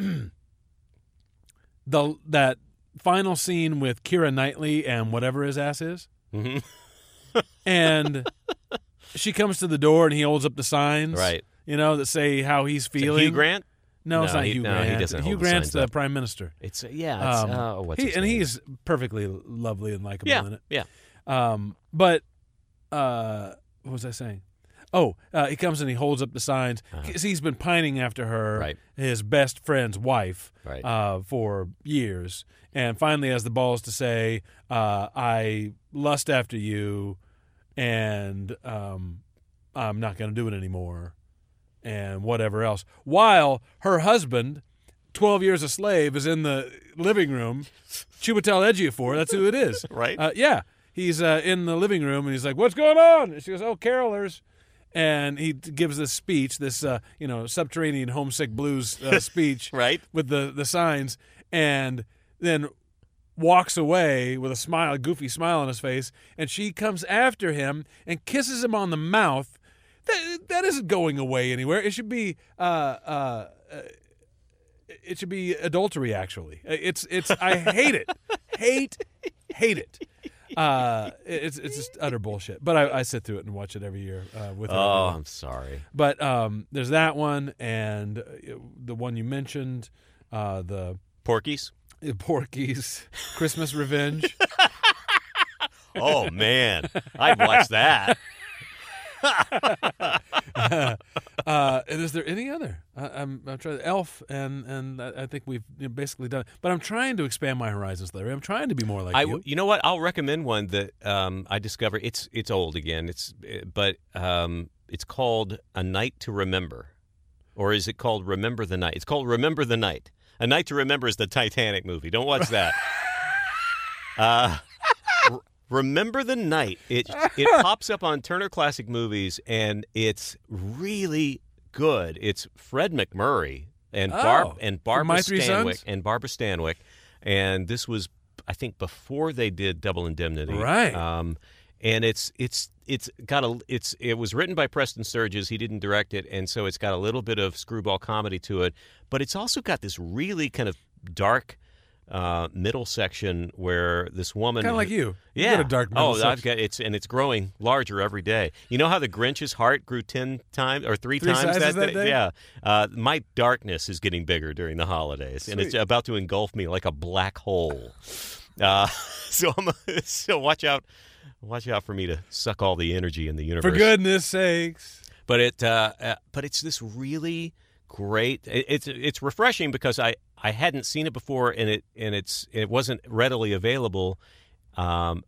Speaker 2: the that final scene with Keira Knightley and whatever his ass is,
Speaker 3: Mm-hmm.
Speaker 2: and she comes to the door and he holds up the signs,
Speaker 3: Right.
Speaker 2: You know, that say how he's
Speaker 3: Is it
Speaker 2: feeling.
Speaker 3: Hugh Grant?
Speaker 2: No, it's
Speaker 3: No,
Speaker 2: not
Speaker 3: he-
Speaker 2: Hugh
Speaker 3: no, he
Speaker 2: Grant.
Speaker 3: doesn't
Speaker 2: Hugh
Speaker 3: hold the
Speaker 2: Grant's
Speaker 3: signs
Speaker 2: the
Speaker 3: up.
Speaker 2: prime minister.
Speaker 3: It's yeah. It's,
Speaker 2: Um,
Speaker 3: oh, what's
Speaker 2: he,
Speaker 3: his
Speaker 2: and
Speaker 3: name?
Speaker 2: he's perfectly lovely and likable
Speaker 3: yeah,
Speaker 2: in it.
Speaker 3: yeah.
Speaker 2: Um, but uh, what was I saying? Oh, uh, he comes and he holds up the signs.
Speaker 3: Uh-huh.
Speaker 2: 'Cause he's been pining after her,
Speaker 3: Right.
Speaker 2: his best friend's wife,
Speaker 3: Right.
Speaker 2: uh, for years, and finally has the balls to say, uh, "I lust after you, and um, I'm not going to do it anymore," and whatever else. While her husband, twelve years a slave, is in the living room. Chiwetel Ejiofor, that's who it is.
Speaker 3: Right.
Speaker 2: Uh, yeah. He's uh, in the living room, and he's like, "What's going on?" And she goes, "Oh, carolers." And he t- gives this speech, this uh, you know subterranean homesick blues uh, speech,
Speaker 3: Right.
Speaker 2: with the, the signs, and then walks away with a smile, a goofy smile on his face, and she comes after him and kisses him on the mouth. That, that isn't going away anywhere. It should be uh, uh, uh, it should be adultery. Actually, it's it's. I hate it, hate, hate it. Uh, it's it's just utter bullshit. But I, I sit through it and watch it every year uh, with her.
Speaker 3: Oh, I'm sorry.
Speaker 2: But um, there's that one, and uh, the one you mentioned, uh, the
Speaker 3: Porky's.
Speaker 2: Porky's Christmas Revenge.
Speaker 3: Oh man, I'd watch that.
Speaker 2: uh, and is there any other? I, I'm, I'm trying Elf, and and I I think we've you know, basically done it. But I'm trying to expand my horizons, Larry. I'm trying to be more like
Speaker 3: I,
Speaker 2: you.
Speaker 3: you know what? I'll recommend one that um, I discovered. It's it's old again. It's but um, it's called A Night to Remember, or is it called Remember the Night? It's called Remember the Night. A Night to Remember is the Titanic movie. Don't watch that. uh, r- Remember the Night. It it pops up on Turner Classic Movies, and it's really good. It's Fred McMurray and Barb
Speaker 2: Oh,
Speaker 3: and
Speaker 2: from
Speaker 3: Barbara
Speaker 2: My Three
Speaker 3: Stanwyck
Speaker 2: Sons?
Speaker 3: and Barbara Stanwyck, and this was, I think, before they did Double Indemnity.
Speaker 2: Right.
Speaker 3: Um, and it's it's it's got a it's it was written by Preston Sturges. He didn't direct it, and so it's got a little bit of screwball comedy to it. But it's also got this really kind of dark uh, middle section where this woman,
Speaker 2: Kind of like you. You
Speaker 3: yeah,
Speaker 2: got a dark middle
Speaker 3: oh, I've
Speaker 2: section.
Speaker 3: got it's and it's growing larger every day. You know how the Grinch's heart grew ten times or three,
Speaker 2: Three
Speaker 3: times
Speaker 2: sizes that day?
Speaker 3: Yeah, uh, my darkness is getting bigger during the holidays, and it's
Speaker 2: Sweet.
Speaker 3: about to engulf me like a black hole. Uh, so I'm so watch out, watch out for me to suck all the energy in the universe.
Speaker 2: For goodness sakes.
Speaker 3: But it, uh, uh, but it's this really great. It, it's it's refreshing because I, I hadn't seen it before, and it and it's it wasn't readily available. Um,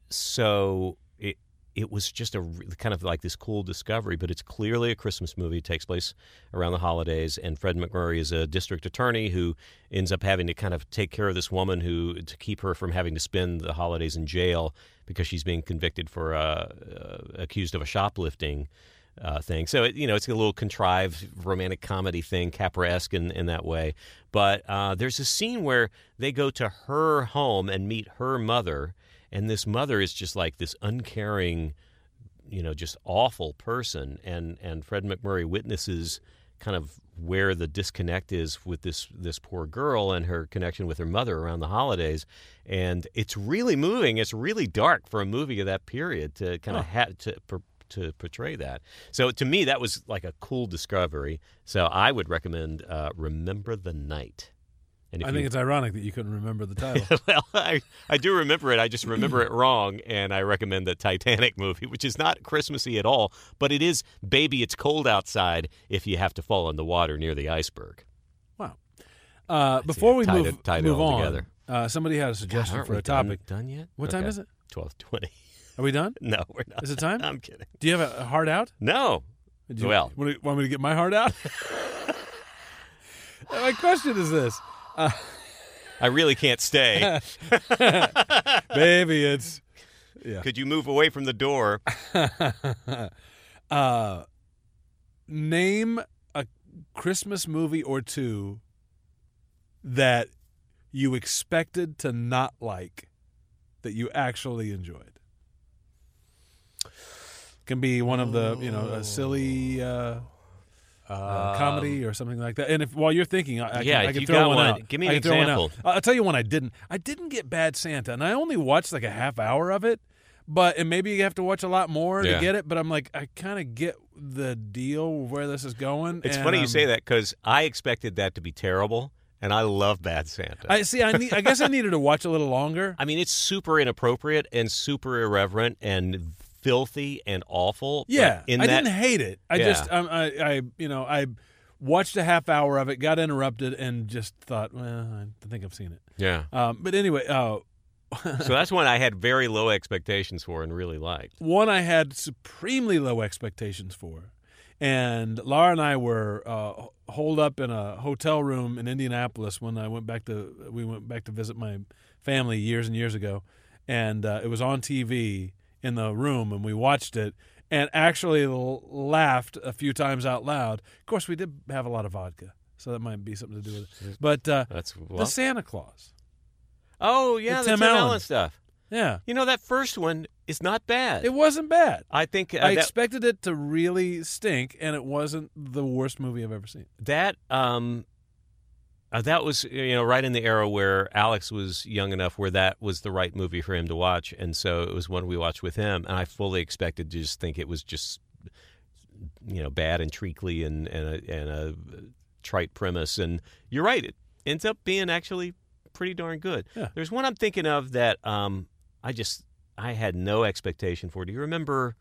Speaker 3: so it it was just a re- kind of like this cool discovery. But it's clearly a Christmas movie. It takes place around the holidays, and Fred McMurray is a district attorney who ends up having to kind of take care of this woman who to keep her from having to spend the holidays in jail because she's being convicted for uh, uh, accused of a shoplifting uh, thing. So, it, you know, it's a little contrived romantic comedy thing, Capra-esque in, in that way. But uh, there's a scene where they go to her home and meet her mother, and this mother is just like this uncaring, you know, just awful person. And, and Fred McMurray witnesses kind of where the disconnect is with this this poor girl and her connection with her mother around the holidays. And it's really moving. It's really dark for a movie of that period to kind of
Speaker 2: Huh.
Speaker 3: have to per, to portray that. So to me, that was like a cool discovery. So I would recommend uh, Remember the Night. And if
Speaker 2: I
Speaker 3: you,
Speaker 2: think it's ironic that you couldn't remember the title.
Speaker 3: well, I, I do remember it. I just remember it wrong, and I recommend the Titanic movie, which is not Christmassy at all, but it is Baby, It's Cold Outside if you have to fall in the water near the iceberg.
Speaker 2: Wow. Uh, before we
Speaker 3: tied
Speaker 2: move,
Speaker 3: it- tied it
Speaker 2: move
Speaker 3: all
Speaker 2: on,
Speaker 3: together.
Speaker 2: uh, somebody had a suggestion
Speaker 3: Aren't
Speaker 2: for
Speaker 3: we
Speaker 2: a topic.
Speaker 3: Done, done yet?
Speaker 2: What time
Speaker 3: Okay.
Speaker 2: is it?
Speaker 3: twelve twenty.
Speaker 2: Are we done?
Speaker 3: No, we're not.
Speaker 2: Is it time?
Speaker 3: I'm kidding.
Speaker 2: Do you have a, a heart out?
Speaker 3: No.
Speaker 2: Do you,
Speaker 3: Well.
Speaker 2: want, want me to get my heart out? My question is this. Uh,
Speaker 3: I really can't stay.
Speaker 2: Baby, it's yeah.
Speaker 3: Could you move away from the door?
Speaker 2: uh, name a Christmas movie or two that you expected to not like that you actually enjoyed. Can be one of the, you know, a silly uh, uh, comedy or something like that. And if while you're thinking, I, I
Speaker 3: yeah,
Speaker 2: can, I can
Speaker 3: you
Speaker 2: throw
Speaker 3: got
Speaker 2: one,
Speaker 3: one.
Speaker 2: out.
Speaker 3: Give me
Speaker 2: I
Speaker 3: an
Speaker 2: can throw one
Speaker 3: example.
Speaker 2: out. I'll tell you one I didn't. I didn't get Bad Santa, and I only watched like a half hour of it. But and maybe you have to watch a lot more
Speaker 3: Yeah.
Speaker 2: to get it. But I'm like, I kind of get the deal where this is going.
Speaker 3: It's
Speaker 2: and,
Speaker 3: funny you
Speaker 2: um,
Speaker 3: say that because I expected that to be terrible, and I love Bad Santa.
Speaker 2: I see. I need. I guess I needed to watch a little longer.
Speaker 3: I mean, it's super inappropriate and super irreverent and filthy and awful.
Speaker 2: Yeah,
Speaker 3: but in
Speaker 2: I
Speaker 3: that,
Speaker 2: didn't hate it. I
Speaker 3: Yeah.
Speaker 2: just, um, I, I, you know, I watched a half hour of it, got interrupted, and just thought, well, I think I've seen it.
Speaker 3: Yeah.
Speaker 2: Um, but anyway, uh,
Speaker 3: So that's one I had very low expectations for and really liked.
Speaker 2: one I had supremely low expectations for, and Laura and I were uh, holed up in a hotel room in Indianapolis when I went back to we went back to visit my family years and years ago, and uh, it was on T V in the room, and we watched it and actually l- laughed a few times out loud. Of course, we did have a lot of vodka, so that might be something to do with it. But uh,
Speaker 3: That's well,
Speaker 2: the Santa Claus,
Speaker 3: oh yeah,
Speaker 2: the
Speaker 3: the
Speaker 2: Tim
Speaker 3: Tim,
Speaker 2: Allen.
Speaker 3: Allen stuff.
Speaker 2: yeah,
Speaker 3: You know, that first one is not bad.
Speaker 2: it wasn't bad.
Speaker 3: I think uh,
Speaker 2: I
Speaker 3: that,
Speaker 2: expected it to really stink, and it wasn't the worst movie I've ever seen.
Speaker 3: that um, uh, that was you know right in the era where Alex was young enough where that was the right movie for him to watch, and so it was one we watched with him. And I fully expected to just think it was just you know bad and treacly and and a, and a trite premise. And you're right, it ends up being actually pretty darn good.
Speaker 2: Yeah.
Speaker 3: There's one I'm thinking of that um, I just I had no expectation for. Do you remember?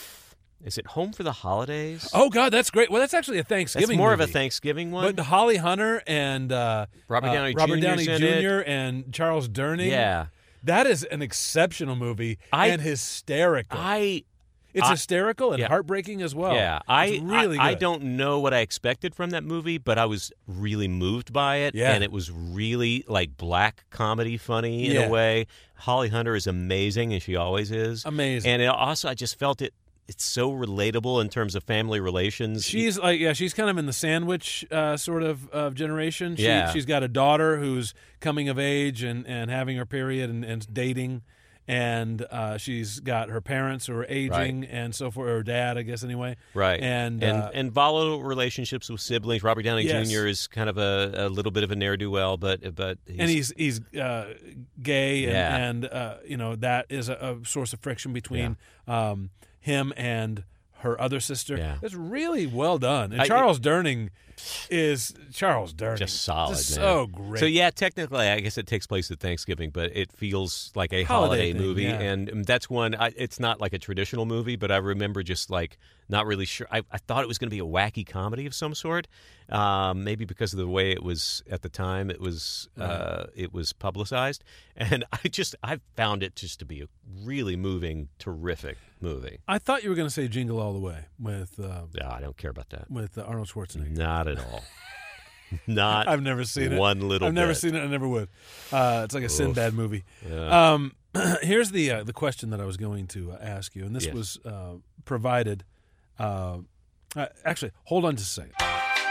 Speaker 3: Is it Home for the Holidays?
Speaker 2: Oh God, that's great. Well, that's actually a
Speaker 3: That's
Speaker 2: Thanksgiving.
Speaker 3: more
Speaker 2: movie.
Speaker 3: of a Thanksgiving one.
Speaker 2: But Holly Hunter and uh,
Speaker 3: Robert
Speaker 2: uh,
Speaker 3: Downey
Speaker 2: Robert
Speaker 3: Junior's
Speaker 2: Downey
Speaker 3: in it.
Speaker 2: Junior and Charles Durning.
Speaker 3: Yeah.
Speaker 2: that is an exceptional movie
Speaker 3: I-
Speaker 2: and hysterical.
Speaker 3: I
Speaker 2: it's
Speaker 3: I-
Speaker 2: hysterical and
Speaker 3: yeah.
Speaker 2: heartbreaking as well.
Speaker 3: yeah, I
Speaker 2: It's really
Speaker 3: I, I
Speaker 2: good.
Speaker 3: don't know what I expected from that movie, but I was really moved by it,
Speaker 2: Yeah.
Speaker 3: and it was really like black comedy funny in
Speaker 2: Yeah.
Speaker 3: a way. Holly Hunter is amazing, and she always is.
Speaker 2: Amazing.
Speaker 3: And it also, I just felt it. It's so relatable in terms of family relations.
Speaker 2: She's like, yeah, she's kind of in the sandwich uh, sort of uh, generation. She,
Speaker 3: Yeah.
Speaker 2: She's got a daughter who's coming of age and, and having her period and, and dating. And uh, she's got her parents who are aging and so forth, or dad, I guess, anyway.
Speaker 3: Right.
Speaker 2: And,
Speaker 3: and,
Speaker 2: uh,
Speaker 3: and volatile relationships with siblings. Robert Downey
Speaker 2: Yes.
Speaker 3: Junior is kind of a, a little bit of a ne'er-do-well, but but he's,
Speaker 2: and he's he's uh, gay, and,
Speaker 3: Yeah.
Speaker 2: and uh, you know that is a, a source of friction between um, him and her other sister.
Speaker 3: Yeah.
Speaker 2: It's really well done, and
Speaker 3: I-
Speaker 2: Charles Durning is Charles Durning,
Speaker 3: just solid,
Speaker 2: Just
Speaker 3: man.
Speaker 2: so great.
Speaker 3: So yeah, technically, I guess it takes place at Thanksgiving, but it feels like a
Speaker 2: Holiday
Speaker 3: holiday,
Speaker 2: thing,
Speaker 3: movie,
Speaker 2: yeah.
Speaker 3: and um, that's one. I, it's not like a traditional movie, but I remember just like not really sure. I, I thought it was going to be a wacky comedy of some sort, um, maybe because of the way it was at the time. It was uh, it was publicized, and I just I found it just to be a really moving, terrific movie.
Speaker 2: I thought you were going to say Jingle All the Way with uh,
Speaker 3: Yeah, I don't care about that.
Speaker 2: with uh, Arnold Schwarzenegger.
Speaker 3: Not at all. Not
Speaker 2: I've never seen it.
Speaker 3: one little
Speaker 2: I've never
Speaker 3: bit.
Speaker 2: seen it. I never would. Uh, it's like a Sinbad movie.
Speaker 3: Yeah.
Speaker 2: Um, here's the uh, the question that I was going to uh, ask you, and this
Speaker 3: Yes.
Speaker 2: was uh, provided. Uh, uh, actually, hold on just a second.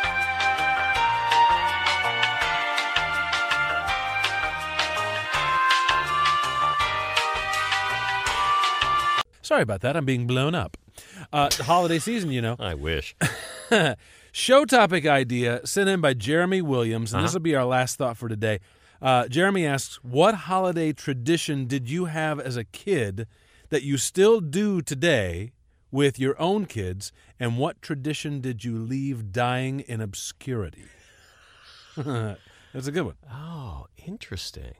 Speaker 2: Sorry about that. I'm being blown up. Uh, the holiday season, you know.
Speaker 3: I wish.
Speaker 2: Show topic idea sent in by Jeremy Williams, and
Speaker 3: Uh-huh.
Speaker 2: this will be our last thought for today. Uh, Jeremy asks, what holiday tradition did you have as a kid that you still do today with your own kids, and what tradition did you leave dying in obscurity? That's a good one.
Speaker 3: Oh, interesting.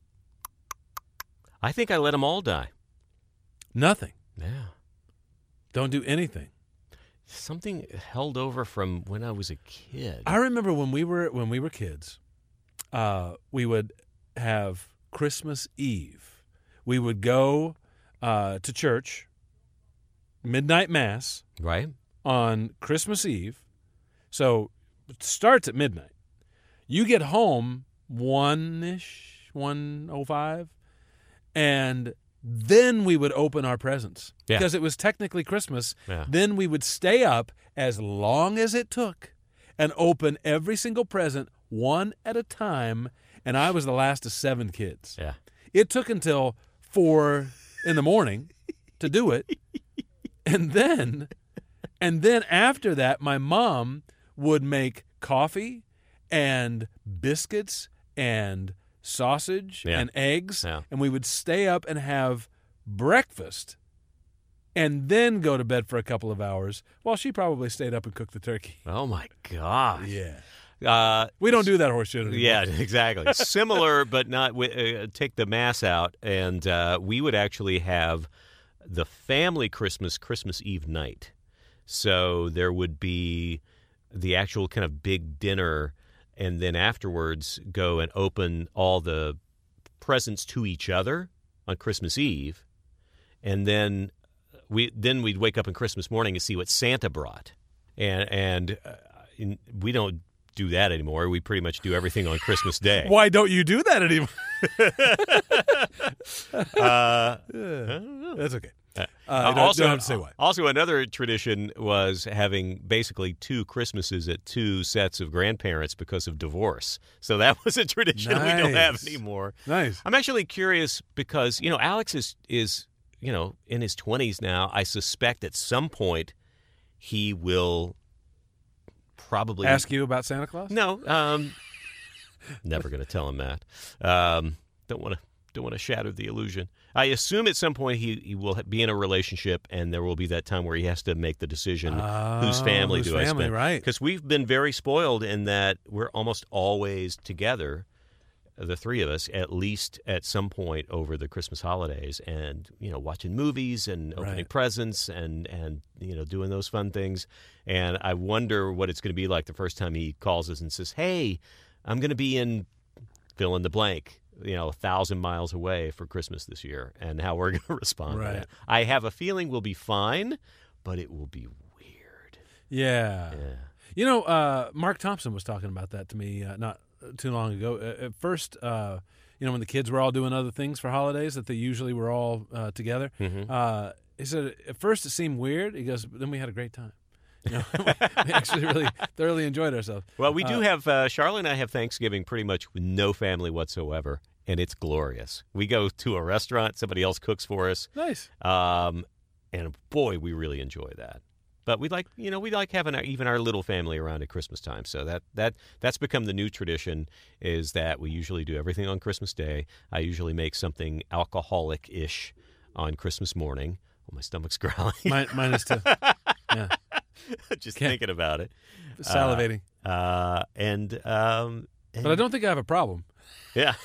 Speaker 3: I think I let them all die.
Speaker 2: Nothing.
Speaker 3: Yeah.
Speaker 2: Don't do anything.
Speaker 3: Something held over from when I was a kid.
Speaker 2: I remember when we were when we were kids, uh, we would have Christmas Eve. We would go uh, to church, midnight mass
Speaker 3: Right?
Speaker 2: on Christmas Eve. So it starts at midnight. You get home one-ish, one oh five. And then we would open our presents.
Speaker 3: Yeah.
Speaker 2: Because it was technically Christmas.
Speaker 3: Yeah.
Speaker 2: Then we would stay up as long as it took and open every single present one at a time. And I was the last of seven kids.
Speaker 3: Yeah.
Speaker 2: It took until four in the morning to do it. And then, and then after that, my mom would make coffee and biscuits and sausage
Speaker 3: Yeah.
Speaker 2: and eggs,
Speaker 3: Yeah.
Speaker 2: and we would stay up and have breakfast and then go to bed for a couple of hours while she probably stayed up and cooked the turkey.
Speaker 3: Oh, my gosh.
Speaker 2: Yeah.
Speaker 3: Uh,
Speaker 2: We don't do that horse shit anymore.
Speaker 3: Yeah, exactly. Similar, but not. Uh, take the mass out, and uh, we would actually have the family Christmas Christmas Eve night. So there would be the actual kind of big dinner, and then afterwards go and open all the presents to each other on Christmas Eve, and then we then we'd wake up on Christmas morning and see what Santa brought, and and uh, in, we don't do that anymore. We pretty much do everything on Christmas Day.
Speaker 2: Why don't you do that anymore?
Speaker 3: Uh,
Speaker 2: That's okay.
Speaker 3: Uh,
Speaker 2: Uh, you don't,
Speaker 3: also,
Speaker 2: don't have to say why.
Speaker 3: also, another tradition was having basically two Christmases at two sets of grandparents because of divorce. So that was a tradition we don't have
Speaker 2: Nice.
Speaker 3: anymore.
Speaker 2: Nice.
Speaker 3: I'm actually curious because, you know, Alex is, is you know, in his twenties now. I suspect at some point he will probably
Speaker 2: Ask you about Santa Claus?
Speaker 3: No, um, never going to tell him that. Um, don't want to don't want to shatter the illusion. I assume at some point he, he will be in a relationship, and there will be that time where he has to make the decision:
Speaker 2: Oh,
Speaker 3: whose family
Speaker 2: whose
Speaker 3: do I
Speaker 2: family,
Speaker 3: spend?
Speaker 2: right.
Speaker 3: Because we've been very spoiled in that we're almost always together, the three of us, at least at some point over the Christmas holidays, and you know, watching movies and opening
Speaker 2: Right.
Speaker 3: presents and and you know, doing those fun things. And I wonder what it's going to be like the first time he calls us and says, "Hey, I'm going to be in fill in the blank, you know, a thousand miles away for Christmas this year," and how we're going to respond
Speaker 2: Right.
Speaker 3: to that. I have a feeling we'll be fine, but it will be weird.
Speaker 2: Yeah.
Speaker 3: Yeah.
Speaker 2: You know, uh, Mark Thompson was talking about that to me uh, not too long ago. Uh, at first, uh, you know, when the kids were all doing other things for holidays that they usually were all uh, together,
Speaker 3: Mhm.
Speaker 2: uh, he said at first it seemed weird. He goes, but then we had a great time. You know, we actually really thoroughly enjoyed ourselves.
Speaker 3: Well, we do
Speaker 2: Uh,
Speaker 3: have, uh, Charlotte and I have Thanksgiving pretty much with no family whatsoever, and it's glorious. We go to a restaurant, somebody else cooks for us,
Speaker 2: Nice.
Speaker 3: um, and boy, we really enjoy that. But we like, you know, we like having our, even our little family around at Christmas time. So that that that's become the new tradition, is that we usually do everything on Christmas Day. I usually make something alcoholic-ish on Christmas morning. Oh, my stomach's growling.
Speaker 2: Mine, mine is too. Yeah.
Speaker 3: Just
Speaker 2: Can't-
Speaker 3: thinking about it.
Speaker 2: Salivating.
Speaker 3: Uh, and, um, and
Speaker 2: but I don't think I have a problem.
Speaker 3: Yeah.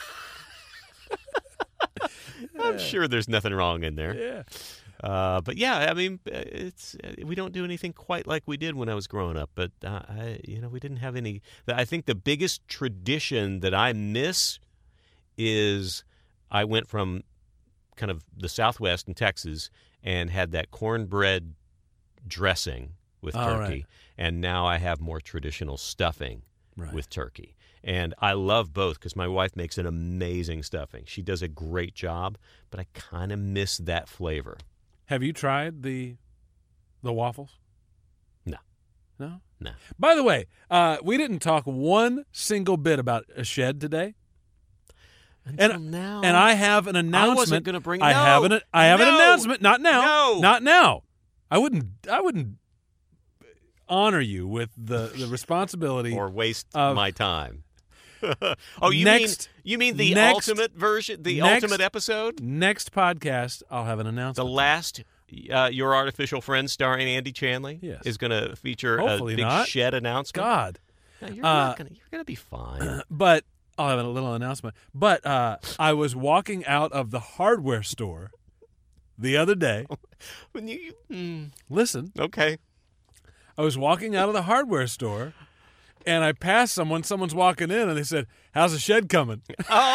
Speaker 3: I'm sure there's nothing wrong in there.
Speaker 2: Yeah.
Speaker 3: Uh, but yeah, I mean, it's we don't do anything quite like we did when I was growing up. But uh, I, you know, we didn't have any. I think the biggest tradition that I miss is I went from kind of the Southwest in Texas and had that cornbread dressing with
Speaker 2: Oh,
Speaker 3: turkey,
Speaker 2: right.
Speaker 3: and now I have more traditional stuffing
Speaker 2: Right.
Speaker 3: with turkey. And I love both because my wife makes an amazing stuffing. She does a great job, but I kind of miss that flavor.
Speaker 2: Have you tried the the waffles?
Speaker 3: No.
Speaker 2: No?
Speaker 3: No.
Speaker 2: By the way, uh, we didn't talk one single bit about a shed today.
Speaker 3: Until
Speaker 2: And-
Speaker 3: now.
Speaker 2: And I have an announcement.
Speaker 3: I wasn't going to bring
Speaker 2: I
Speaker 3: no,
Speaker 2: have an I have an
Speaker 3: no,
Speaker 2: announcement. Not now.
Speaker 3: No.
Speaker 2: Not now. I wouldn't I wouldn't honor you with the, the responsibility.
Speaker 3: Or waste
Speaker 2: of-
Speaker 3: my time. oh, you
Speaker 2: Next-
Speaker 3: mean you mean the
Speaker 2: next-
Speaker 3: ultimate version, the
Speaker 2: next-
Speaker 3: ultimate episode,
Speaker 2: Next podcast, I'll have an
Speaker 3: the
Speaker 2: announcement.
Speaker 3: last. Uh, Your Artificial Friend starring Andy Chanley
Speaker 2: Yes.
Speaker 3: is going to feature
Speaker 2: Hopefully
Speaker 3: a big
Speaker 2: not.
Speaker 3: shed announcement.
Speaker 2: God.
Speaker 3: No, you're
Speaker 2: Uh,
Speaker 3: not gonna, you're going to be fine.
Speaker 2: But I'll have a little announcement. But uh, I was walking out of the hardware store the other day.
Speaker 3: When you, mm,
Speaker 2: Listen,
Speaker 3: okay.
Speaker 2: I was walking out of the hardware store, and I passed someone. Someone's walking in, and they said, "How's the shed coming?"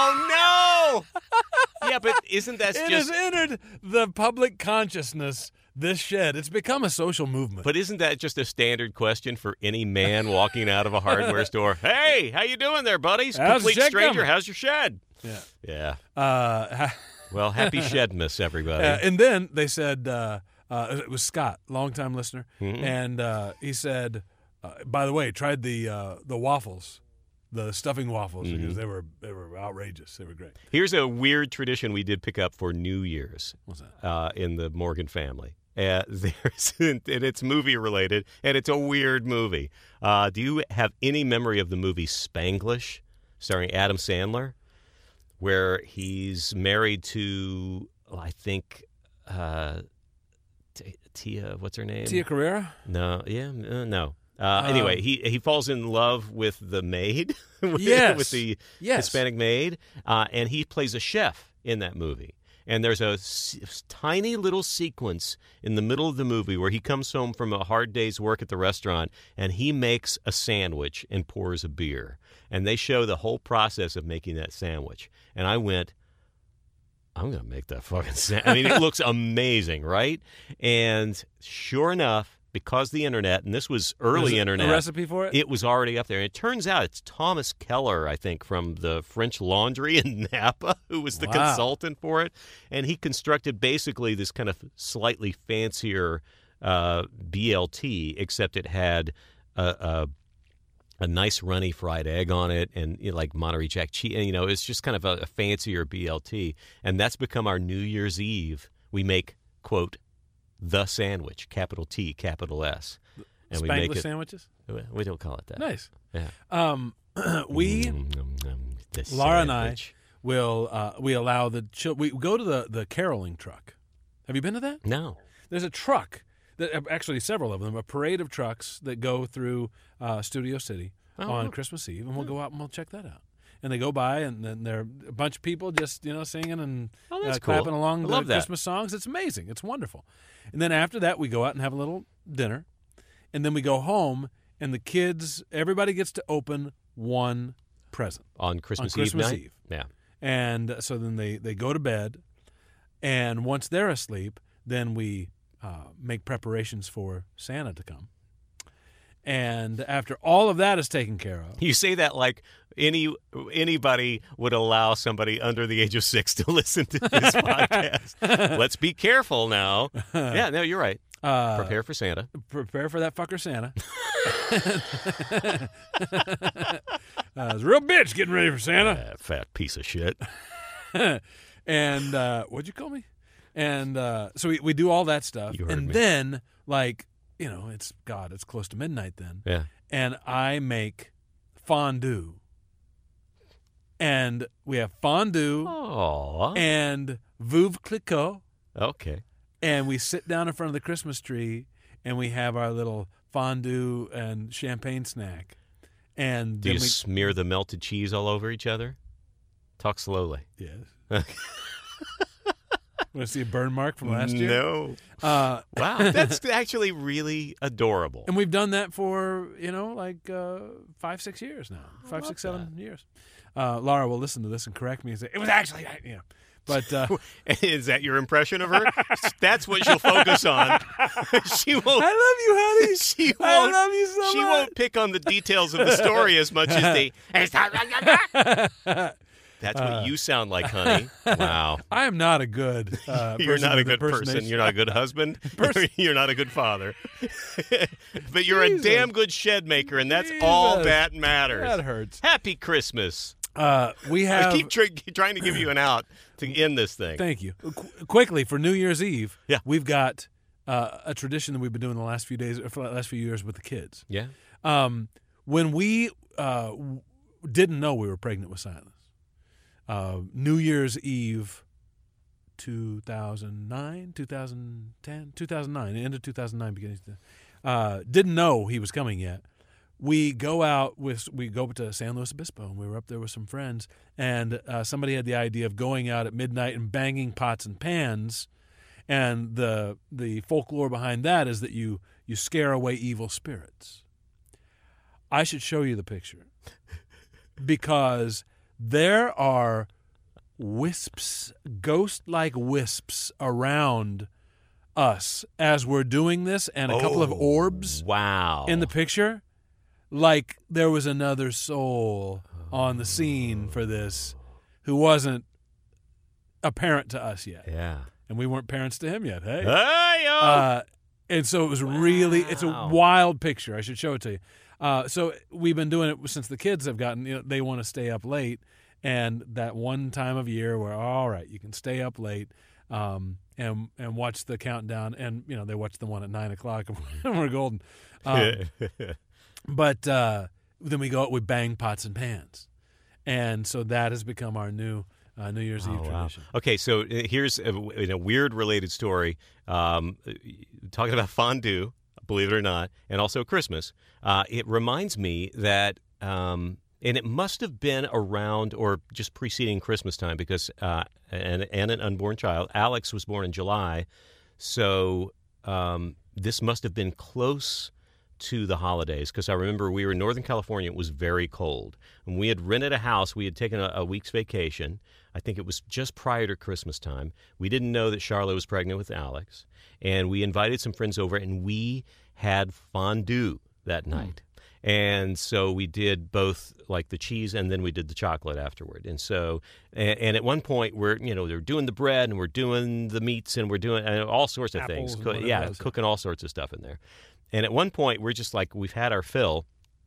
Speaker 3: Oh no! Yeah, but isn't that
Speaker 2: It
Speaker 3: just
Speaker 2: has entered the public consciousness this shed. It's become a social movement.
Speaker 3: But isn't that just a standard question for any man walking out of a hardware store? Hey, how you doing there, buddies?
Speaker 2: How's the
Speaker 3: Complete
Speaker 2: shed
Speaker 3: stranger,
Speaker 2: coming?
Speaker 3: how's your shed?
Speaker 2: yeah.
Speaker 3: Yeah.
Speaker 2: Uh,
Speaker 3: Well, happy Shedmas, everybody.
Speaker 2: Uh, and then they said, uh, uh, it was Scott, longtime listener,
Speaker 3: Mhm.
Speaker 2: and uh, he said, uh, by the way, tried the uh, the waffles, the stuffing waffles,
Speaker 3: Mm-hmm.
Speaker 2: because they were they were outrageous. They were great.
Speaker 3: Here's a weird tradition we did pick up for New Year's
Speaker 2: What's that?
Speaker 3: uh, in the Morgan family. Uh, there's, and it's movie related, and it's a weird movie. Uh, do you have any memory of the movie Spanglish, starring Adam Sandler, where he's married to, well, I think, uh, T- Tia, what's her name?
Speaker 2: Tia Carrera?
Speaker 3: No, yeah, uh, no. Uh, anyway,
Speaker 2: Um,
Speaker 3: he he falls in love with the maid, with,
Speaker 2: Yes.
Speaker 3: with the
Speaker 2: Yes.
Speaker 3: Hispanic maid, uh, and he plays a chef in that movie. And there's a s- tiny little sequence in the middle of the movie where he comes home from a hard day's work at the restaurant, and he makes a sandwich and pours a beer. And they show the whole process of making that sandwich. And I went, I'm going to make that fucking sandwich. I mean, it looks amazing, right? And sure enough, because the internet, and this was early
Speaker 2: There's a-
Speaker 3: internet.
Speaker 2: A recipe for it?
Speaker 3: It was already up there. And it turns out it's Thomas Keller, I think, from the French Laundry in Napa, who was the
Speaker 2: Wow.
Speaker 3: consultant for it. And he constructed basically this kind of slightly fancier uh, B L T, except it had a, a, a nice runny fried egg on it and you know, like Monterey Jack cheese. And, you know, it's just kind of a, a fancier B L T. And that's become our New Year's Eve. We make, quote, the sandwich, capital T, capital S. And we make
Speaker 2: Spanglish
Speaker 3: it.
Speaker 2: sandwiches?
Speaker 3: We don't call it that.
Speaker 2: Nice.
Speaker 3: Yeah.
Speaker 2: Um, we,
Speaker 3: Mm, mm, mm, the
Speaker 2: Laura and I,
Speaker 3: sandwich.
Speaker 2: will uh, we allow the chil- we go to the, the caroling truck. Have you been to that?
Speaker 3: No.
Speaker 2: There's a truck, that actually several of them, a parade of trucks that go through uh, Studio City
Speaker 3: Oh.
Speaker 2: on Christmas Eve, and we'll go out and we'll check that out. And they go by, and then there are a bunch of people just you know singing and
Speaker 3: Oh, that's
Speaker 2: uh,
Speaker 3: cool.
Speaker 2: clapping along
Speaker 3: I
Speaker 2: the
Speaker 3: love that.
Speaker 2: Christmas songs. It's amazing. It's wonderful. And then after that, we go out and have a little dinner, and then we go home, and the kids, everybody gets to open one present.
Speaker 3: On Christmas,
Speaker 2: On Christmas
Speaker 3: Eve night?
Speaker 2: Eve.
Speaker 3: Yeah.
Speaker 2: And so then they, they go to bed, and once they're asleep, then we uh, make preparations for Santa to come. And after all of that is taken care of,
Speaker 3: You say that like any anybody would allow somebody under the age of six to listen to this podcast. Let's be careful now. Yeah, no, you're right.
Speaker 2: uh,
Speaker 3: Prepare for Santa.
Speaker 2: prepare for that fucker Santa. uh, it's a real bitch getting ready for Santa.
Speaker 3: That fat piece of shit.
Speaker 2: And uh, what'd you call me? And uh, so we, we do all that stuff.
Speaker 3: You heard
Speaker 2: and
Speaker 3: me.
Speaker 2: then, like, you know, it's, God, it's close to midnight then.
Speaker 3: Yeah.
Speaker 2: And I make fondue. And we have fondue
Speaker 3: Oh.
Speaker 2: and Veuve Clicquot.
Speaker 3: Okay.
Speaker 2: And we sit down in front of the Christmas tree and we have our little fondue and champagne snack. And
Speaker 3: Do
Speaker 2: then
Speaker 3: you
Speaker 2: we,
Speaker 3: smear the melted cheese all over each other? Talk slowly.
Speaker 2: yes. Want to see a burn mark from last year?
Speaker 3: No.
Speaker 2: Uh,
Speaker 3: Wow. That's actually really adorable.
Speaker 2: and we've done that for, you know, like uh, five, six years now. Five, six, seven years. Uh, Laura will listen to this and correct me and say, it was actually, yeah. But uh,
Speaker 3: Is that your impression of her? That's what she'll focus on. She won't.
Speaker 2: I love you, honey.
Speaker 3: She
Speaker 2: I
Speaker 3: won't.
Speaker 2: love you so
Speaker 3: she
Speaker 2: much.
Speaker 3: won't pick on the details of the story as much as the. That's what you sound like, honey. Wow.
Speaker 2: I am not a good uh,
Speaker 3: You're
Speaker 2: person
Speaker 3: not a
Speaker 2: with
Speaker 3: good person.
Speaker 2: impersonation.
Speaker 3: You're not a good husband.
Speaker 2: Person-
Speaker 3: You're not a good father. But you're
Speaker 2: Jesus.
Speaker 3: a damn good shed maker, and that's all
Speaker 2: Jesus.
Speaker 3: that matters.
Speaker 2: That hurts.
Speaker 3: Happy Christmas.
Speaker 2: Uh, we
Speaker 3: I
Speaker 2: have.
Speaker 3: keep try- trying to give you an out to end this thing.
Speaker 2: Thank you. Qu- quickly for New Year's Eve.
Speaker 3: Yeah.
Speaker 2: We've got uh, a tradition that we've been doing the last few days, or for the last few years with the kids.
Speaker 3: Yeah.
Speaker 2: Um, when we uh, w- didn't know we were pregnant with Silas, uh, New Year's Eve, two thousand nine, two thousand ten, two thousand nine, end of two thousand nine, beginning. Uh, didn't know he was coming yet. We go out with we go to San Luis Obispo, and we were up there with some friends, and uh, somebody had the idea of going out at midnight and banging pots and pans, and the the folklore behind that is that you you scare away evil spirits. I should show you the picture because there are wisps, ghost-like wisps around us as we're doing this and a
Speaker 3: Oh,
Speaker 2: couple of orbs
Speaker 3: Wow.
Speaker 2: in the picture, like there was another soul on the scene for this who wasn't a parent to us yet.
Speaker 3: Yeah.
Speaker 2: And we weren't parents to him yet, hey?
Speaker 3: Hey, yo.
Speaker 2: Uh, and so it was really, it's a
Speaker 3: Wow.
Speaker 2: wild picture. I should show it to you. Uh, so we've been doing it since the kids have gotten, you know, they want to stay up late. And that one time of year where, all right, you can stay up late um, and and watch the countdown. And, you know, they watch the one at nine o'clock and we're golden. Um, but uh, then we go out, we bang pots and pans. And so that has become our new uh, New Year's
Speaker 3: Oh,
Speaker 2: Eve
Speaker 3: wow.
Speaker 2: tradition.
Speaker 3: Okay, so uh, here's a, in a weird related story. Um, talking about fondue, believe it or not, and also Christmas. Uh, it reminds me that, um, and it must have been around or just preceding Christmas time because, uh, and, and an unborn child, Alex was born in July, so um, this must have been close to the holidays because I remember we were in Northern California. It was very cold. And we had rented a house. We had taken a, a week's vacation. I think it was just prior to Christmas time. We didn't know that Charlotte was pregnant with Alex. And we invited some friends over, and we had fondue that night. And so we did both like the cheese and then we did the chocolate afterward. And so, and, and at one point we're, you know, they're doing the bread and we're doing the meats and we're doing and all sorts of
Speaker 2: Apples
Speaker 3: things.
Speaker 2: and
Speaker 3: Co-
Speaker 2: whatever
Speaker 3: yeah,
Speaker 2: else.
Speaker 3: cooking all sorts of stuff in there. And at one point we're just like, we've had our fill.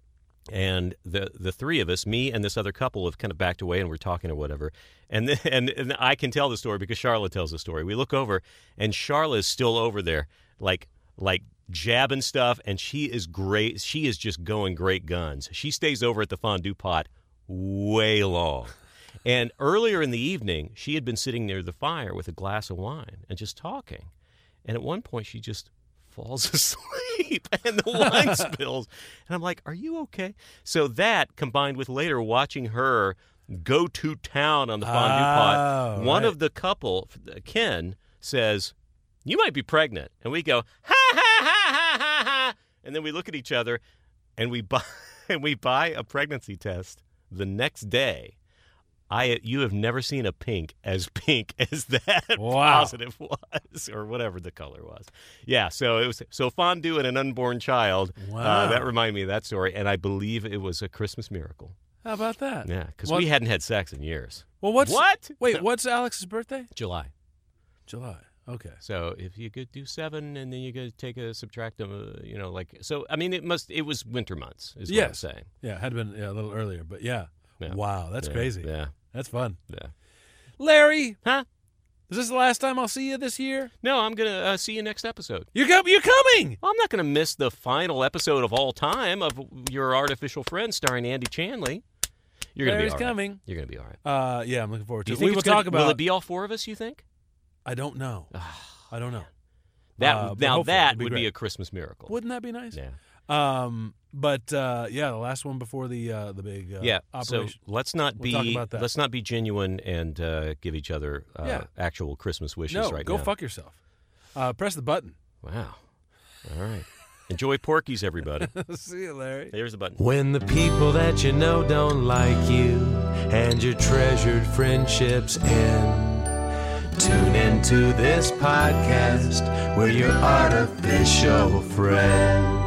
Speaker 3: And the the three of us, me and this other couple, have kind of backed away and we're talking or whatever. And then, and, and I can tell the story because Charlotte tells the story. We look over and Charlotte is still over there, like like jabbing stuff, and she is great. She is just going great guns. She stays over at the fondue pot way long. And earlier in the evening, she had been sitting near the fire with a glass of wine and just talking. And at one point, she just falls asleep and the wine spills. And I'm like, are you okay? So that, combined with later watching her go to town on the fondue
Speaker 2: Oh,
Speaker 3: pot, one
Speaker 2: right.
Speaker 3: of the couple, Ken, says, you might be pregnant. And we go, ha, ha, ha, ha, ha, ha. And then we look at each other and we buy, and we buy a pregnancy test the next day. I, you have never seen a pink as pink as that
Speaker 2: Wow.
Speaker 3: positive was, or whatever the color was. Yeah, so it was so fondue and an unborn child.
Speaker 2: Wow.
Speaker 3: Uh, that reminded me of that story, and I believe it was a Christmas miracle.
Speaker 2: How about that?
Speaker 3: Yeah, because
Speaker 2: What-
Speaker 3: we hadn't had sex in years.
Speaker 2: Well, what's
Speaker 3: What?
Speaker 2: Wait, what's Alex's birthday?
Speaker 3: July.
Speaker 2: July. Okay.
Speaker 3: So if you could do seven, and then you could take a subtract them, uh, you know, like so. I mean, it must. It was winter months, is what I'm
Speaker 2: Yes.
Speaker 3: saying.
Speaker 2: Yeah, had been yeah, a little earlier, but yeah.
Speaker 3: Yeah.
Speaker 2: Wow, that's
Speaker 3: Yeah,
Speaker 2: crazy.
Speaker 3: Yeah,
Speaker 2: That's fun.
Speaker 3: yeah.
Speaker 2: Larry,
Speaker 3: Huh?
Speaker 2: is this the last time I'll see you this year?
Speaker 3: No, I'm gonna uh, see you next episode.
Speaker 2: You're com- you're coming.
Speaker 3: Well, I'm not gonna miss the final episode of all time of Your Artificial Friend, starring Andy Chanley. You're gonna
Speaker 2: Larry's
Speaker 3: be all right.
Speaker 2: coming.
Speaker 3: You're gonna be all right.
Speaker 2: Uh, yeah, I'm looking forward
Speaker 3: Do
Speaker 2: to
Speaker 3: you
Speaker 2: it.
Speaker 3: think
Speaker 2: We will
Speaker 3: it's gonna-
Speaker 2: talk about.
Speaker 3: Will it be all four of us? You think?
Speaker 2: I don't know. I don't know.
Speaker 3: That
Speaker 2: Uh, but
Speaker 3: now
Speaker 2: hopefully
Speaker 3: that
Speaker 2: it'd be
Speaker 3: would be
Speaker 2: great.
Speaker 3: a Christmas miracle.
Speaker 2: Wouldn't that be nice?
Speaker 3: Yeah.
Speaker 2: Um, but uh, yeah, the last one before the uh, the big uh,
Speaker 3: Yeah.
Speaker 2: operation.
Speaker 3: So let's not
Speaker 2: We'll talk
Speaker 3: be
Speaker 2: about that.
Speaker 3: let's not be genuine and uh, give each other uh,
Speaker 2: Yeah.
Speaker 3: actual Christmas wishes
Speaker 2: no,
Speaker 3: right
Speaker 2: go
Speaker 3: now.
Speaker 2: fuck yourself. Uh, press the button.
Speaker 3: Wow. All right. Enjoy Porky's, everybody.
Speaker 2: See you, Larry.
Speaker 3: There's the button.
Speaker 1: When the people that you know don't like you and your treasured friendships end, tune into this podcast. We're your artificial friend.